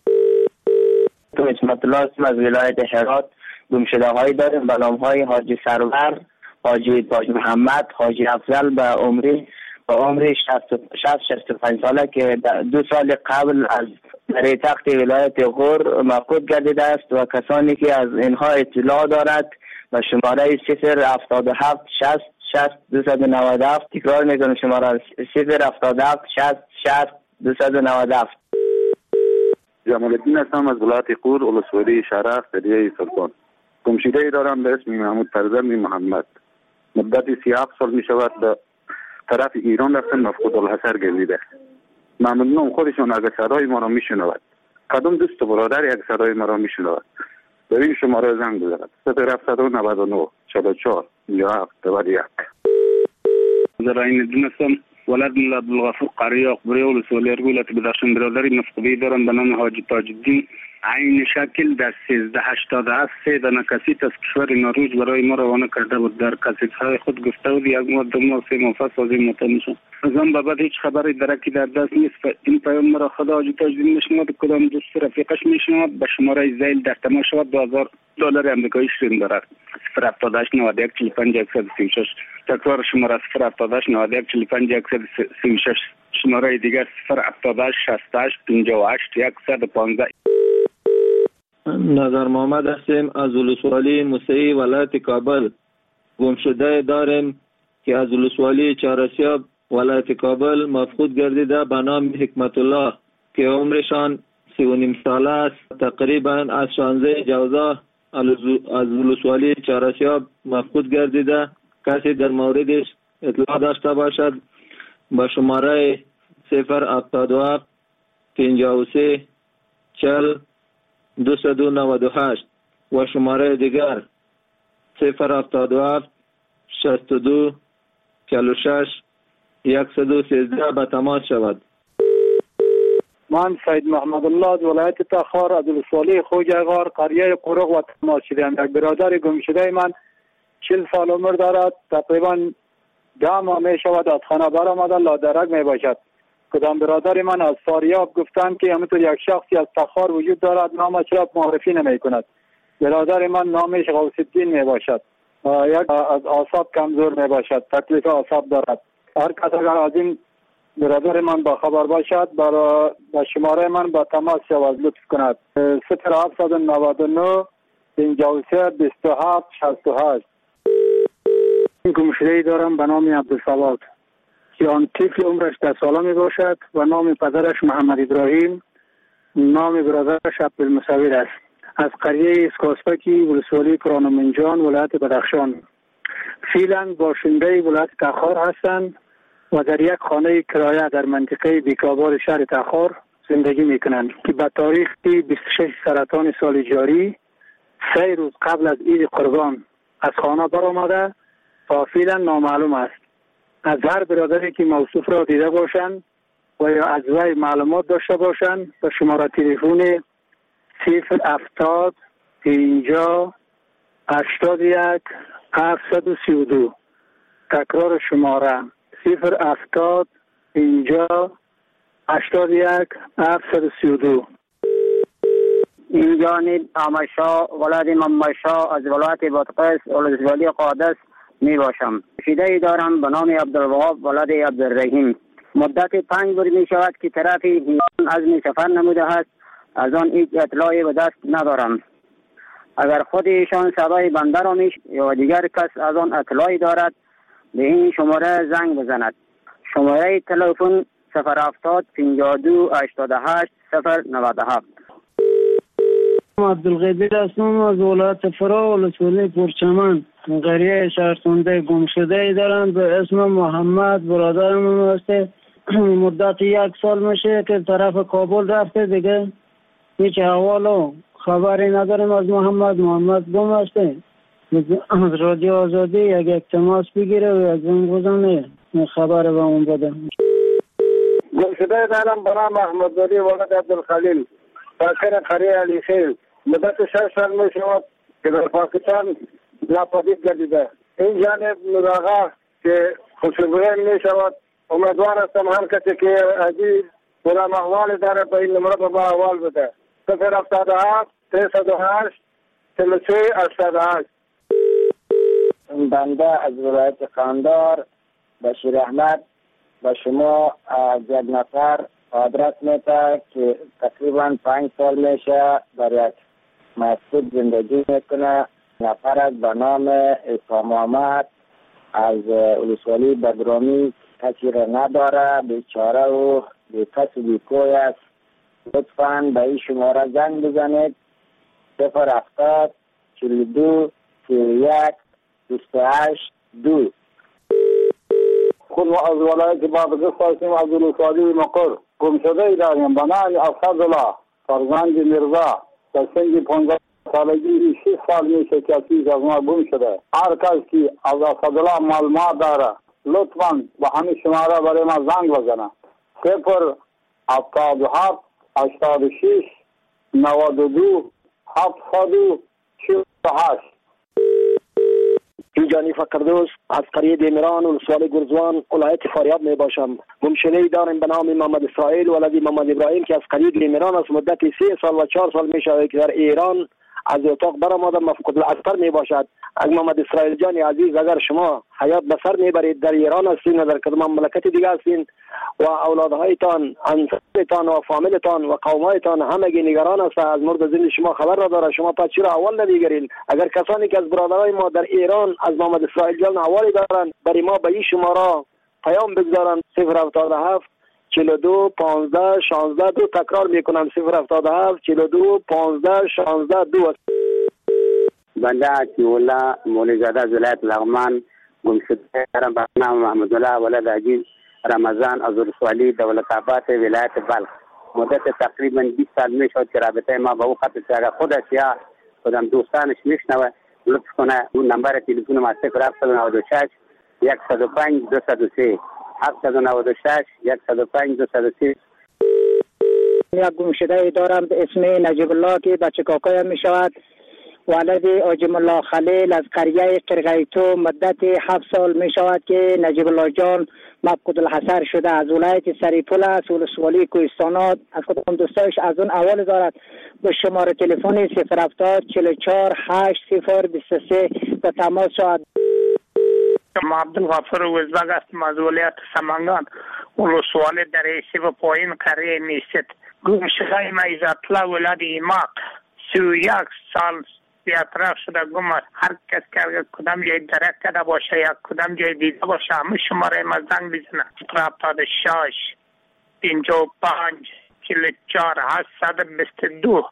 تو اسمت الله هستم از ولایت هرات. گمشده هایی داریم به نام های حاجی سرور، حاجی تاج محمد، حاجی افضل به عمری به عمری شصت شصت و پنج ساله که دو سال قبل از در تخت ولایت غور مفقود گردیده است و کسانی که از اینها اطلاع دارد و شماره صفر هفتاد و هفت شصت شصت دویست و نود و هفت. تکرار میکنم شماره صفر هفتاد و هفت شصت شصت دویست و نود و هفت. جمال الدین هستم از ولایت غور ولسوالی شرف دریای سلطان. گمشده ای دارم به اسم محمود فرزند محمد. مدت سی و هفت سال می شود به طرف ایران رفتن مفقود الحصر گردیده. ممنونم خودشون اگر صدای ما را میشنود. کدام دوست و برادر یک صدای ما را میشنود به این شماره زنگ بزند. صفر هفتصد و نود و نه چهل و چهار پنجاه و هفت نود و یک. در این دونستم ولد ملا عبدالغفور قریه اقبری ولسوالی ارگولت بدخشان برادری مفقودی دارم به نام حاجی تاج الدین. عین شکل در سیزده هشتاد و هفت سه دانه کسیت از کشور نروژ برای ما روانه کرده بود. در کسیت‌های خود گفته بود یک ماه دو ماه سه ماه پس از این مطمئن میشم. از آن بعد هیچ خبری درکی در دست نیست. این پیام مرا خدا حاجی تاج الدین میشنود کدام دوست رفیقش میشنود به شماره زیل در تماس شود دو هزار دلار آمریکایی شیرین دارد. صفر هفتاد و هشت نود و یک چهل و پنج صد و سی و شش. تکرار شماره صفر هفتاد و هشت نود و یک چهل و پنج صد و سی و شش. شماره دیگر صفر هفتاد و هشت شصت و هشت پنجاه و هشت صد و پانزده. نظر محمد هستیم از ولسوالی موسعی ولایت کابل. گمشده داریم که از ولسوالی چهارسیاب ولایت کابل مفقود گردیده به نام حکمت الله که عمرشان سی و نیم ساله است. تقریبا از شانزده جوزا از ولسوالی چهارسیاب مفقود گردیده. کسی در موردش اطلاع داشته باشد با شماره صفر هفتاد و هفت پنجاه و سه چهل دویست و نود و هشت و شماره دیگر صفر هفتاد و هفت شصت و دو چهل و شش صد و سیزده به تماس شود. من سید محمد الله از ولایت تخار از ولسوالی خوجغار قریه قرق و تماس شدم. یک برادر گم شده من چهل سال عمر دارد. تقریبا ده ماه می شود از خانه برآمده لادرک می باشد. کدام برادر من از فاریاب گفتند که همینطور یک شخصی از تخار وجود دارد نامش را معرفی نمی کند. برادر من نامش غوث الدین می باشد. یک از اعصاب کمزور می باشد. تکلیف اعصاب دارد. هر کس اگر از این برادر من با خبر باشد برای با شماره من با تماس شود لطف کند. صفر هفتصد و نود و نه پنجاه و سه بیست و هفت شصت و هشت. گمشده‌ای دارم به نام عبدالصمد که آن طفل عمرش ده ساله می باشد و نام پدرش محمد ابراهیم، نام برادرش عبدالمصور است. از قریه اسکاسپکی ولسوالی کرانمنجان ولایت بدخشان. فعلا باشنده ولایت تخار هستند و در یک خانه کرایه در منطقه بیکاباد شهر تخار زندگی می کنند که به تاریخ بیست و شش سرطان سال جاری سه روز قبل از عید قربان از خانه برآمده تا فعلا نامعلوم است. از هر برادری که موصوف را دیده باشند و یا از وی معلومات داشته باشند به شماره تلفن صفر هفتاد پنجاه هشتاد و یک هفتصد و سی و دو. تکرار شماره صفر هفتاد پنجاه هشتاد و یک هفتصد و سی و دو. این جانب آمشا ولد ممشا از ولایت بادغیس ولسوالی قادس می باشم. شیده دارم به نام عبدالوهاب ولد عبدالرحیم. مدت پنج روز می شود که طرف هیران عزم سفر نموده است. از آن هیچ اطلاعی به دست ندارم. اگر خود ایشان صدای بنده را میش یا دیگر کس از آن اطلاعی دارد به این شماره زنگ بزند. شماره تلفن صفر هفتاد پنجاه و دو هشتاد و هشت صفر نود و هفت. عبدالقدیر هستم از ولایت فرا ولسوالی پرچمن. قریه شهرسنده گم شده ای دارم به اسم محمد. برادرم هسته. مدت یک سال میشه که طرف کابل رفته دیگه هیچ احوال و خبری نداریم از محمد. محمد گم هسته. از رادیو آزادی یک التماس بگیره و یک زنگ بزنه خبر به اون بده. گم شده دارم به نام احمدزاده ولد عبدالخلیل ساکن قریه علی خیل. مدت شش سال می شود که در پاکستان ناپدید گردیده. این جانب نوراغا که خوشبوین می شود. امیدوار هستم هر کسی که عزیز برام احوال داره به این نمره به احوال بده. صفر هفتاد و هفت سیصد و هشت چهل و سه هشتاد و هشت. بنده از ولایت قندار بشیر احمد و شما از یک نفر آدرس میده که تقریبا پنج سال میشه در یک مسجد زندگی میکنه. نفر از به نام عیسی محمد از ولسوالی بدرامی کسی را نداره، بیچاره و بی کس و بی کوی است. لطفاً به این شماره زنگ بزنید صفر هفتاد چهل و دو سی و یک بیست و هشت دو. خود از ولایت بادغیس هستیم از ولسوالی مقر. گم شده ای داریم به نام اسدالله فرزند میرزا در سن پانزده سالگی شش سال میشه که چیز از ما گم شده. هر کس که از اسدالله معلومات داره لطفاً به همین شماره برای ما زنگ بزنه. صفر هفتاد و هفت هشتاد و شش نود و دو هفتصد و چهل و هشت. اینجانی فقردوس از قریه دیمران ولسوالی گرزوان ولایت فاریاب می باشم. گمشده دارم به نام محمد اسرائیل ولد محمد ابراهیم که از قریه دیمران از مدت سه سال و چهار سال می شود که در ایران از اتاق برآمده مفقود الاثر می باشد. از محمد اسرائیل جان عزیز اگر شما حیات به سر میبرید در ایران هستین و در کدام مملکت دیگه هستین و اولادهایتان انصارتان و فامیلتان و قومایتان همگی نگران است از مرد زنده شما خبر را داره، شما پس چرا اول نمیگیرین؟ اگر کسانی که از برادرای ما در ایران از محمد اسرائیل جان اوالی دارن برای ما به این شماره پیام بگذارن صفر هفتاد و هفت چهل و دو پانزده شانزده دو. تکرار میکنم صفر هفتاد و هفت چهل و دو پانزده شانزده دو. بنده عطی‌الله مولیزاده از ولایت لغمان گم شده دارم به نام محمدالله ولد عزیز رمضان از ولسوالی دولت‌آباد ولایت بلخ. مدت تقریبا بیست سال میشد که رابطه ما با او قطع شده. خودش یا خودم دوستانش میشنوه لطف کنه اون نمبر تلفن ما صفر هفتصد و نود و شش صد و پنج دویست و سه هفتصد و نود و شش صد و پنج دویست و سه. یک گمشده دارم به اسم نجیب الله که بچه کاکایم می شود. ولد آجم الله خلیل از قریه قرقیتو مدت هفت سال می شود که نجیب الله جان مفقود الحصر شده. از ولایت سریپول است ولسوالی کوهستانات. از کدام دوستایش از اون اول دارد به شماره تلفن صفر هفتاد چهل و چهار هشت صفر بیست و سه به تماس شود. ما عبدالغفور وزبگ هستم از ولایت سمنگان ولسوالی در ایسی و پایین قریه میست. گم شده ما عزت‌الله ولد ایماق سی و یک سال بیاطراف شده گم است. هر کس که کدام جای درک کرده باشه یا کدام جای دیده باشه همه شماره ما زنگ بزنه صفر هفتاد و شش پنجاه و پنج چهل و چهار هشتصد و بیست و دو.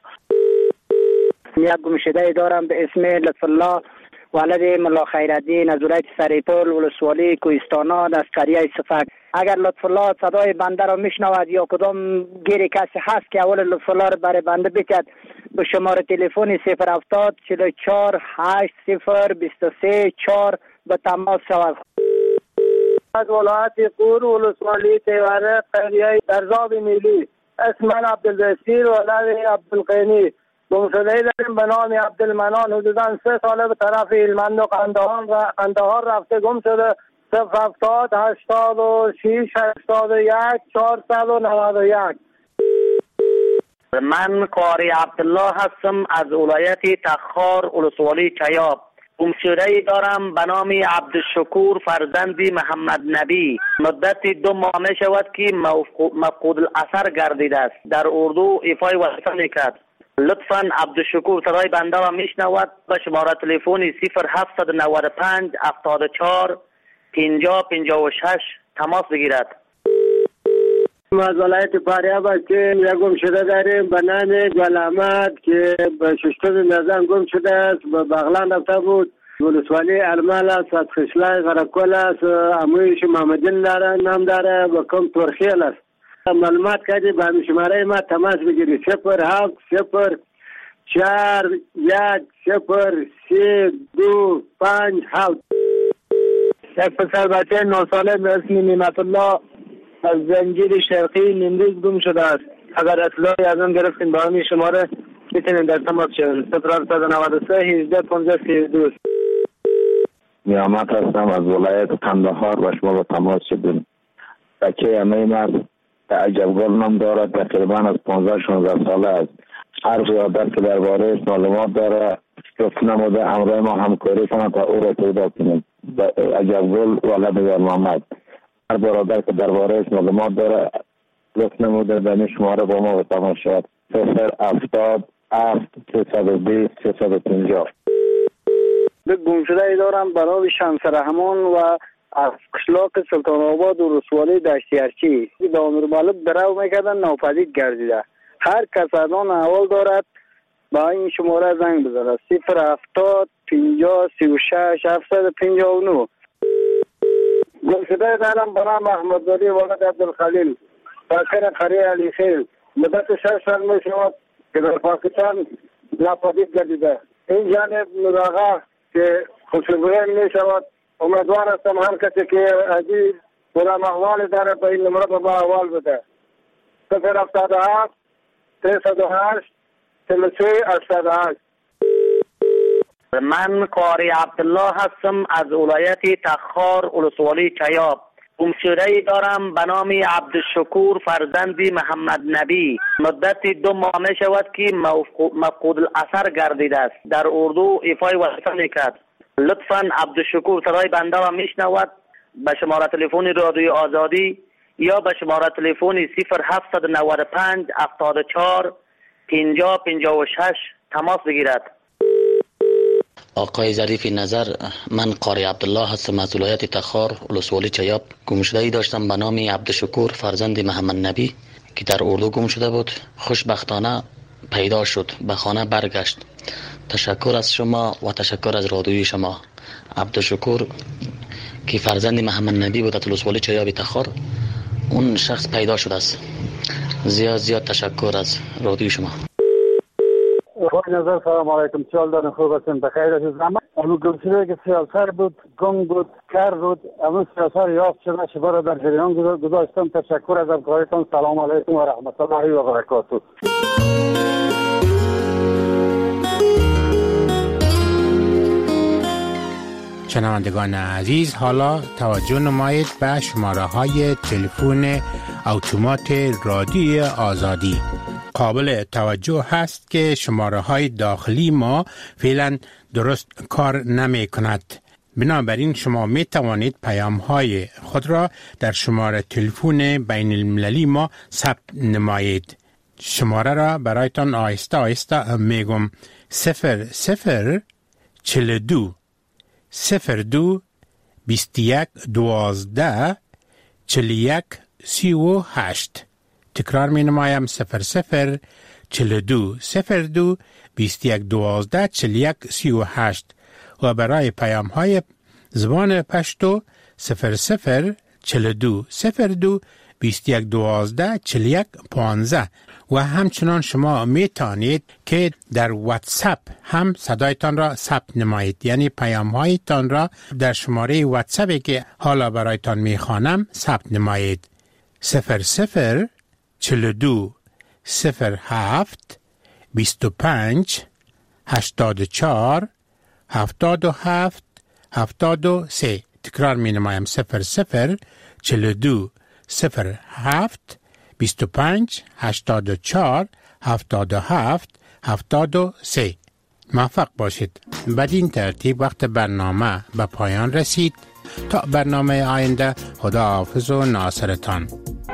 یک گمشده دارم به اسم لطف الله ولد ملا خیرالدین از ولایت سریپول ولسوالی کوهستانات از قریه صفک. اگر لطف الله صدای بنده را میشنود یا کدام گیری کسی هست که اول لطف الله را برای بنده بکرد به شماره تلفن صفر هفتاد چهل و چهار هشت صفر بیست و سه چهار به تماس شود. از ولایت قور ولسوالی تیوره قریه درزاب ملی. اسم من عبدالبصیر ولد عبدالقینی. گمشده داریم به نام عبدالمنان. حدودا سه ساله به طرف هلمند و قندهار رفته گم شده. صفر هفتاد هشتاد و شیش هشتاد و یک چهارصد و نود و یک. من قاری عبدالله هستم از ولایت تخار ولسوالی چیاب. گمشده دارم به نام عبدالشکور فرزندی محمد نبی. مدت دو ماه می شود که مفقود الاثر گردیده است. در اردو ایفای وظیفه میکرد. لطفاً عبدالشکور صدای بنده را میشنود. به شماره تلفن صفر هفتصد و نود و پنج هفتاد و چهار پنجاه پنجاه و شش تماس بگیرد. ما از ولایت فاریاب هستیم. یک گم شده داریم به نام گل احمد که به ششتم نظام گم شده است. به بغلان رفته بود. ولسوالی المال است. از خشلای غرقل است. امویش محمدین داره نام داره. به کم ترخیل است. معلومات کردی به همین شماره ما تماس بگیری. صفر هفت صفر چهار یک صفر سه دو پنج هفت. یک پسر بچه نه ساله به اسم نعمت الله از زنجیر شرقی نیمروز گم شده است. اگر اطلاعی از آن گرفتین با همین شماره میتونین در تماس شوید. صفر هفتصد و نود و سه هجده پانزده سی و دو. نیامت هستم از ولایت قندهار و شما با تماس شدیم. بچه همه مرد عجبگل نام دارد. تقریبا از پانزده شانزده ساله است. هر یادر که درباره معلومات داره گفت نموده همراه ما همکاری کنند تا او را پیدا کنیم. عجبگل ولد یار محمد. هر برادر که درباره معلومات داره گفت نموده به شماره با ما تماس شد. صفر هفتاد هفت سیصد و بیست سیصد و پنجاه. به گمشده دارم برای شمس رحمان و از قشلاق سلطان آباد و رسوالی دشتیارچی به امیر مالک درو میکردن ناپدید گردیده. هر کس از آن احوال دارد با این شماره زنگ بزنه. صفر هفتاد پنجاه سی و شش هفتصد و پنجاه و نه. گمشده دارم به نام محمدزاده ولد عبدالخلیل ساکن قریه علی خیل. مدت شش سال می شود که در پاکستان ناپدید گردیده. این جانب مراغه که خوشبوین می شود. امیدوار هستم هر کسی که عزیز کدام احوال داره به این نمره با احوال بده. صفر هفتاد و هفت سیصد و هشت چهل و سه هشتاد و هشت. من قاری عبدالله هستم از ولایت تخار ولسوالی چیاب. گمشده دارم به نام عبدالشکور فرزندی محمد نبی. مدت دو ماه می شود که مفقود الاثر گردیده است. در اردو ایفای وظیفه میکرد. لطفاً عبدالشکور صدای بنده را میشنود. به شماره تلفن رادیو آزادی یا به شماره تلفن صفر هفتصد و نود و پنج هفتاد و چهار پنجاه پنجاه و شش تماس بگیرد. آقای ظریف نظر، من قاری عبدالله هستم از ولایت تخار ولسوالی چیاب. گمشده‌ای داشتم به نام عبدالشکور فرزند محمد نبی که در اردو گم شده بود. خوشبختانه پیدا شد، به خانه برگشت. تشکر از شما و تشکر از رادیوی شما. عبدالشکور که فرزند محمد نبی بود از ولسوالی چیاب تخار، اون شخص پیدا شده است. زیاد زیاد تشکر از رادیوی شما. آقای نظر سلام علیکم. چال دارن خوب هستن بخیر از زمان. امو گمشده که سیاسر بود، گم بود، کر بود. امو سیاسر یافت شده شبا را در جریان گذاشتم. تشکر از همکاریتان. سلام علیکم و رحمت الله و برکاته. شنوندگان عزیز، حالا توجه نمایید به شماره های تلفن اتومات رادیو آزادی. قابل توجه هست که شماره های داخلی ما فعلا درست کار نمی کند. بنابراین شما می توانید پیام های خود را در شماره تلفن بین المللی ما ثبت نمایید. شماره را برایتان آهسته آهسته می گم. صفر صفر چل دو صفر دو بیست یک دوازده چل یک سی و هشت. تکرار می نمایم. صفر صفر چل دو صفر دو بیست یک دوازده چل یک سی و هشت. و برای پیام های زبان پشتو صفر صفر چل دو صفر دو بیست و یک دوازده چهل و یک پانزده و همچنان شما می توانید که در واتساپ هم صدایتان را ثبت نمایید، یعنی پیام هایتان را در شماره واتساپی که حالا برایتان می خوانم ثبت نمایید. صفر صفر چهل و دو صفر هفت بیست و پنج هشتاد و چهار هفتاد و هفت هفتاد و سه. تکرار می نمایم. صفر صفر چهل و دو صفر هفت بیست و پنج هشتاد و چهار هفتاد و هفت هفتاد و سه. موفق باشید. بدین ترتیب وقت برنامه به پایان رسید. تا برنامه آینده، خدا حافظ و ناصرتان.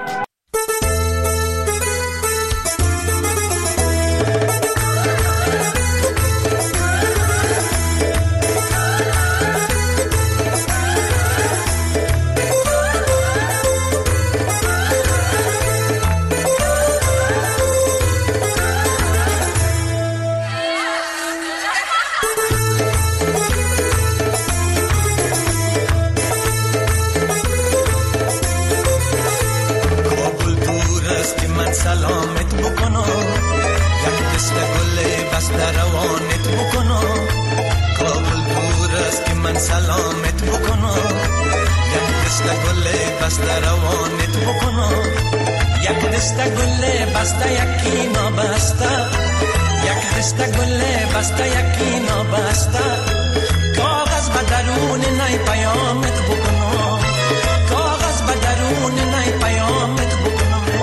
سلامت بکنم، یک دست گل بسته روانت بکنم. کابل دور است که من سلامت بکنم، یک دست گل بسته روانت بکنم. یک دست گل بسته یکی نابسته، یک دست گل بسته یکی نابسته. کاغذ به درون نای پیامت بکنم، کاغذ به درون نای پیامت بکنم.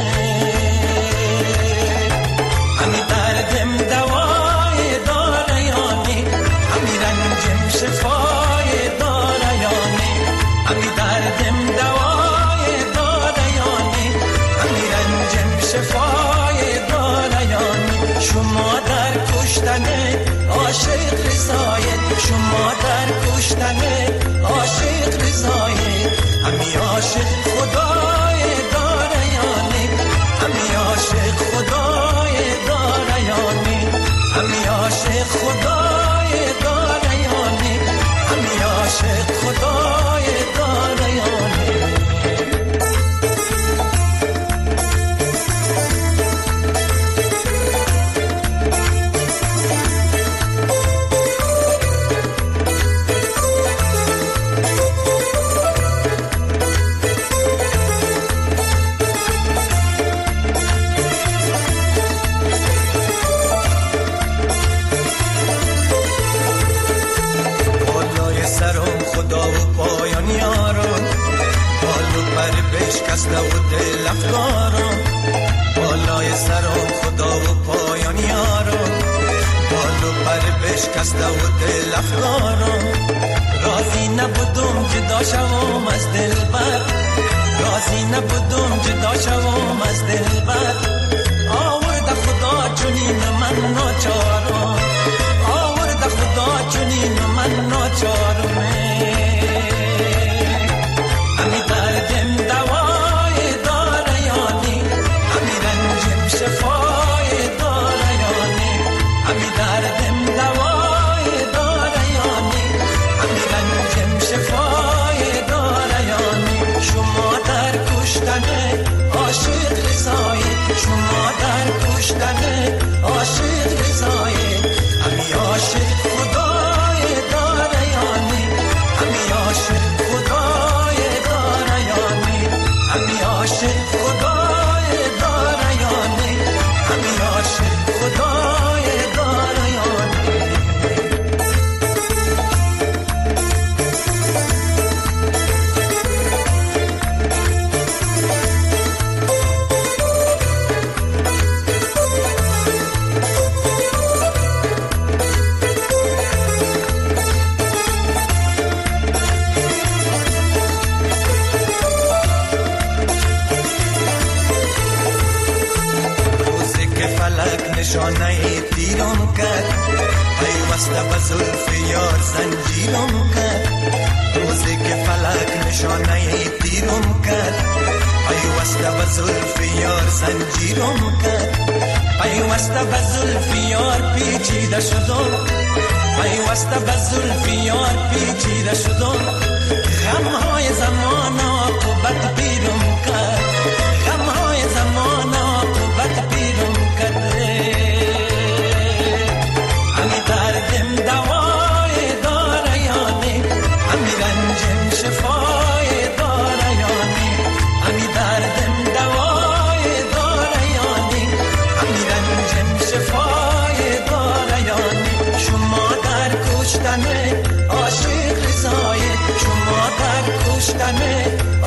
همی دردم دوای داره یانی، همی رنجم شفای داره یانی. همی دردم دوای داره یانی، همی رنجم شفای داره یانی. شما در کشتن عاشق رضایت، شما در کشتن عاشق رضایت. همی عاشق خدای داره یانی، همی عاشق خدای داره یانی. همی عاشق خدای داره یانی، همی عاشق خدای داره یانی. خدا و پایان یارم، بالو پر بشکسته و دل افکارم. بالای سرم خدا و پایان یارم، بالو پر بشکسته و دل افکارم. راضی نبودم جدا شوم از دلبر، راضی نبودم جدا شوم از دلبر. آورد خدا چنین من ناچارم، آورد خدا چنین من ناچارم. همی دردم دوای داره یانی، همی رنجم شفای داره یانی. همی دردم دوای داره یانی، همی رنجم شفای داره یانی. شما در کشتن عاشق رضایت، شما در کشتن عاشق رضایت. همی عاشق خدای داره یانی، همی عاشق خدای داره یانی. همی عاشق خدای داره یانی، همی عاشق خدای داره یانی. نشانه تیرم کرد، پیوسته به زلف یار زنجیرم کرد. روزی که فلک نشانه تیرم کرد، پیوسته به زلف یار زنجیرم کرد. پیوسته به زلف یار پیچیده شدم، پیوسته به زلف یار پیچیده شدم. غمهای زمان عاقبت بیرم کرد، رنجم شفای داره یانی همی دردم دوای داره یانی همی رنجم شفای داره یانی شما در کشتن عاشق رضای شما در کشتن